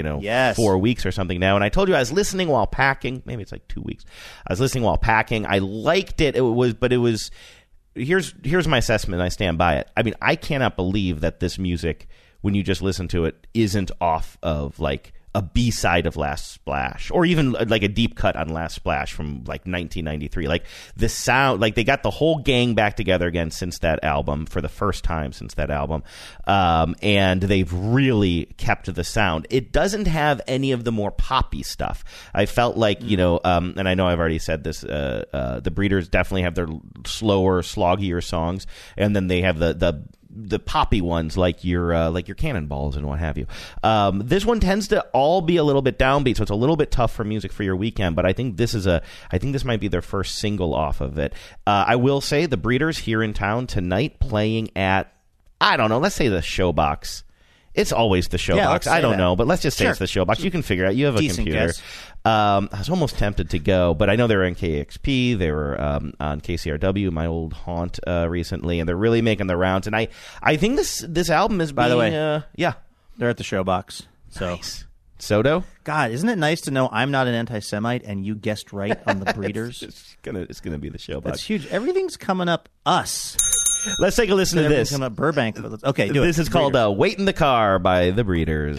4 weeks or something now, and I told you I was listening while packing. Maybe it's 2 weeks. I was listening while packing. I liked it. It was. Here's my assessment. I stand by it. I mean, I cannot believe that this music, when you just listen to it, isn't off of a B-side of Last Splash, or even like a deep cut on Last Splash from like 1993. Like the sound, like they got the whole gang back together again since that album, for the first time since that album, and they've really kept the sound. It doesn't have any of the more poppy stuff. I felt like, and I know I've already said this, the Breeders definitely have their slower, sloggier songs, and then they have the poppy ones like your Cannonballs and what have you. This one tends to all be a little bit downbeat, so it's a little bit tough for music for your weekend. But I think this might be their first single off of it. I will say the Breeders here in town tonight, playing at, I don't know, let's say the Showbox. It's always the Showbox. I don't know, but let's just say it's the Showbox. You can figure it out. You have a computer. Guess. I was almost tempted to go, but I know they were in KXP. They were on KCRW, my old haunt, recently, and they're really making the rounds. And I think this album is, by the way, yeah, they're at the Showbox. So. Nice. Soto? God, isn't it nice to know I'm not an anti-Semite and you guessed right on the Breeders? it's gonna be the Showbox. That's huge. Everything's coming up us. Let's take a listen to this. Coming up Burbank. Okay, do this is called "Wait in the Car" by the Breeders.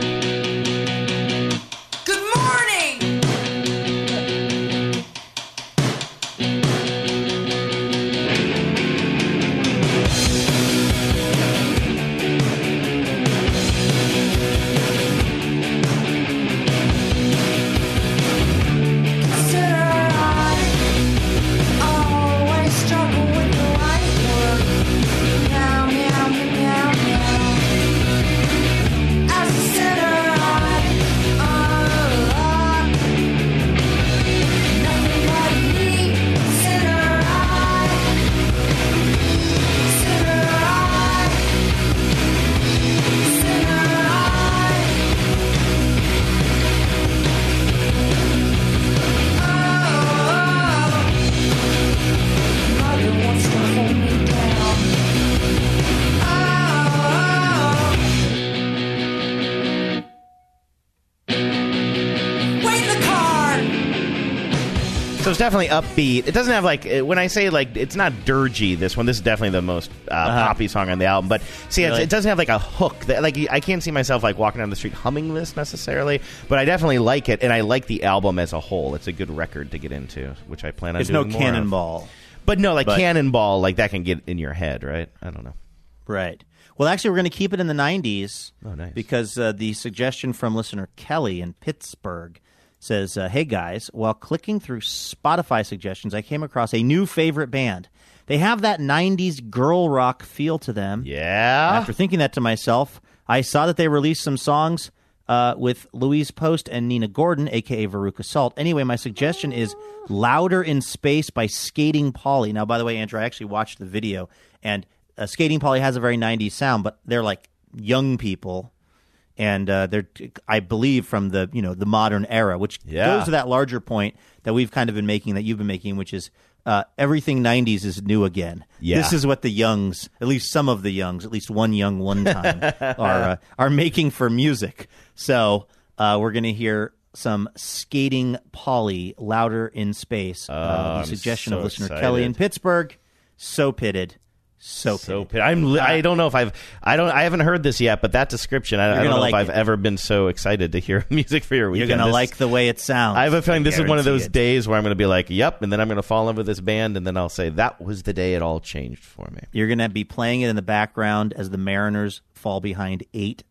So it's definitely upbeat. It doesn't have when I say it's not dirgy. This is definitely the most poppy song on the album. But see, really? It doesn't have a hook. I can't see myself walking down the street humming this necessarily. But I definitely like it, and I like the album as a whole. It's a good record to get into, which I plan on doing more of. There's no Cannonball. But no, Cannonball, that can get in your head, right? I don't know. Right. Well, actually, we're going to keep it in the 90s. Oh, nice. Because the suggestion from listener Kelly in Pittsburgh says, hey guys, while clicking through Spotify suggestions, I came across a new favorite band. They have that 90s girl rock feel to them. Yeah. After thinking that to myself, I saw that they released some songs with Louise Post and Nina Gordon, a.k.a. Veruca Salt. Anyway, my suggestion is Louder in Space by Skating Polly. Now, by the way, Andrew, I actually watched the video, and Skating Polly has a very 90s sound, but they're young people. And they're, I believe, from the the modern era, which goes to that larger point that we've kind of been making, that you've been making, which is everything 90s is new again. Yeah. This is what the youngs, at least some of the youngs, at least one young one time, are making for music. So we're going to hear some Skating Polly, Louder in Space. The suggestion of listener Kelly in Pittsburgh. So pitted. So pitted. I don't know if I haven't heard this yet, but that description, I don't know if I've ever been so excited to hear music for your weekend. You're going to like the way it sounds. I have a feeling this is one of those days where I'm going to be like, yep, and then I'm going to fall in love with this band, and then I'll say, that was the day it all changed for me. You're going to be playing it in the background as the Mariners fall behind 8-0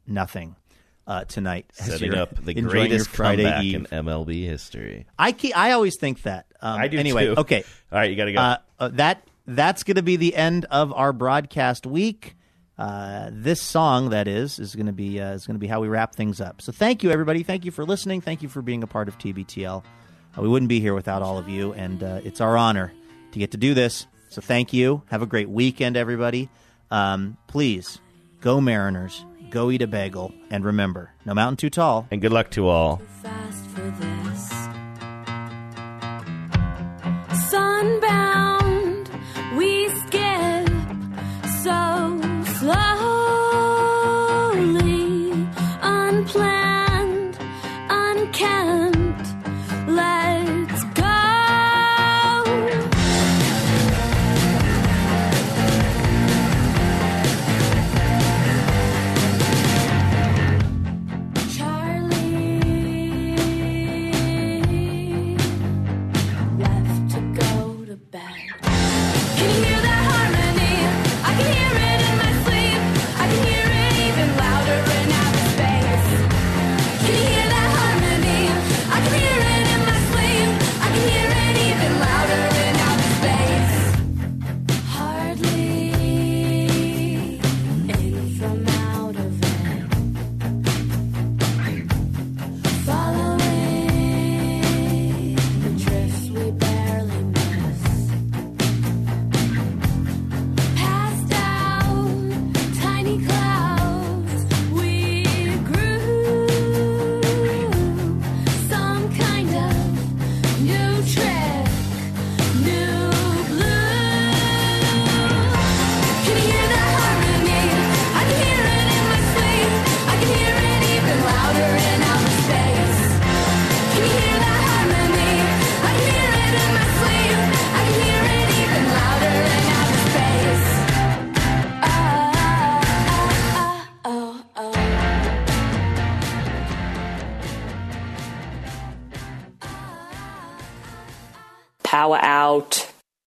tonight. Setting up the greatest comeback in MLB history. I always think that. I do anyway, too. Okay. All right, you got to go. That's going to be the end of our broadcast week. This song, that is going to be how we wrap things up. So thank you, everybody. Thank you for listening. Thank you for being a part of TBTL. We wouldn't be here without all of you, and it's our honor to get to do this. So thank you. Have a great weekend, everybody. Please, go Mariners. Go eat a bagel. And remember, no mountain too tall. And good luck to all. Sunbound, we skip so slowly, unplanned, unkempt. Let's go. Charlie New trick, new blue. Can you hear that harmony? I can hear it in my sleep. I can hear it even louder in outer space. Can you hear that harmony? I can hear it in my sleep. I can hear it even louder in outer space. Power out.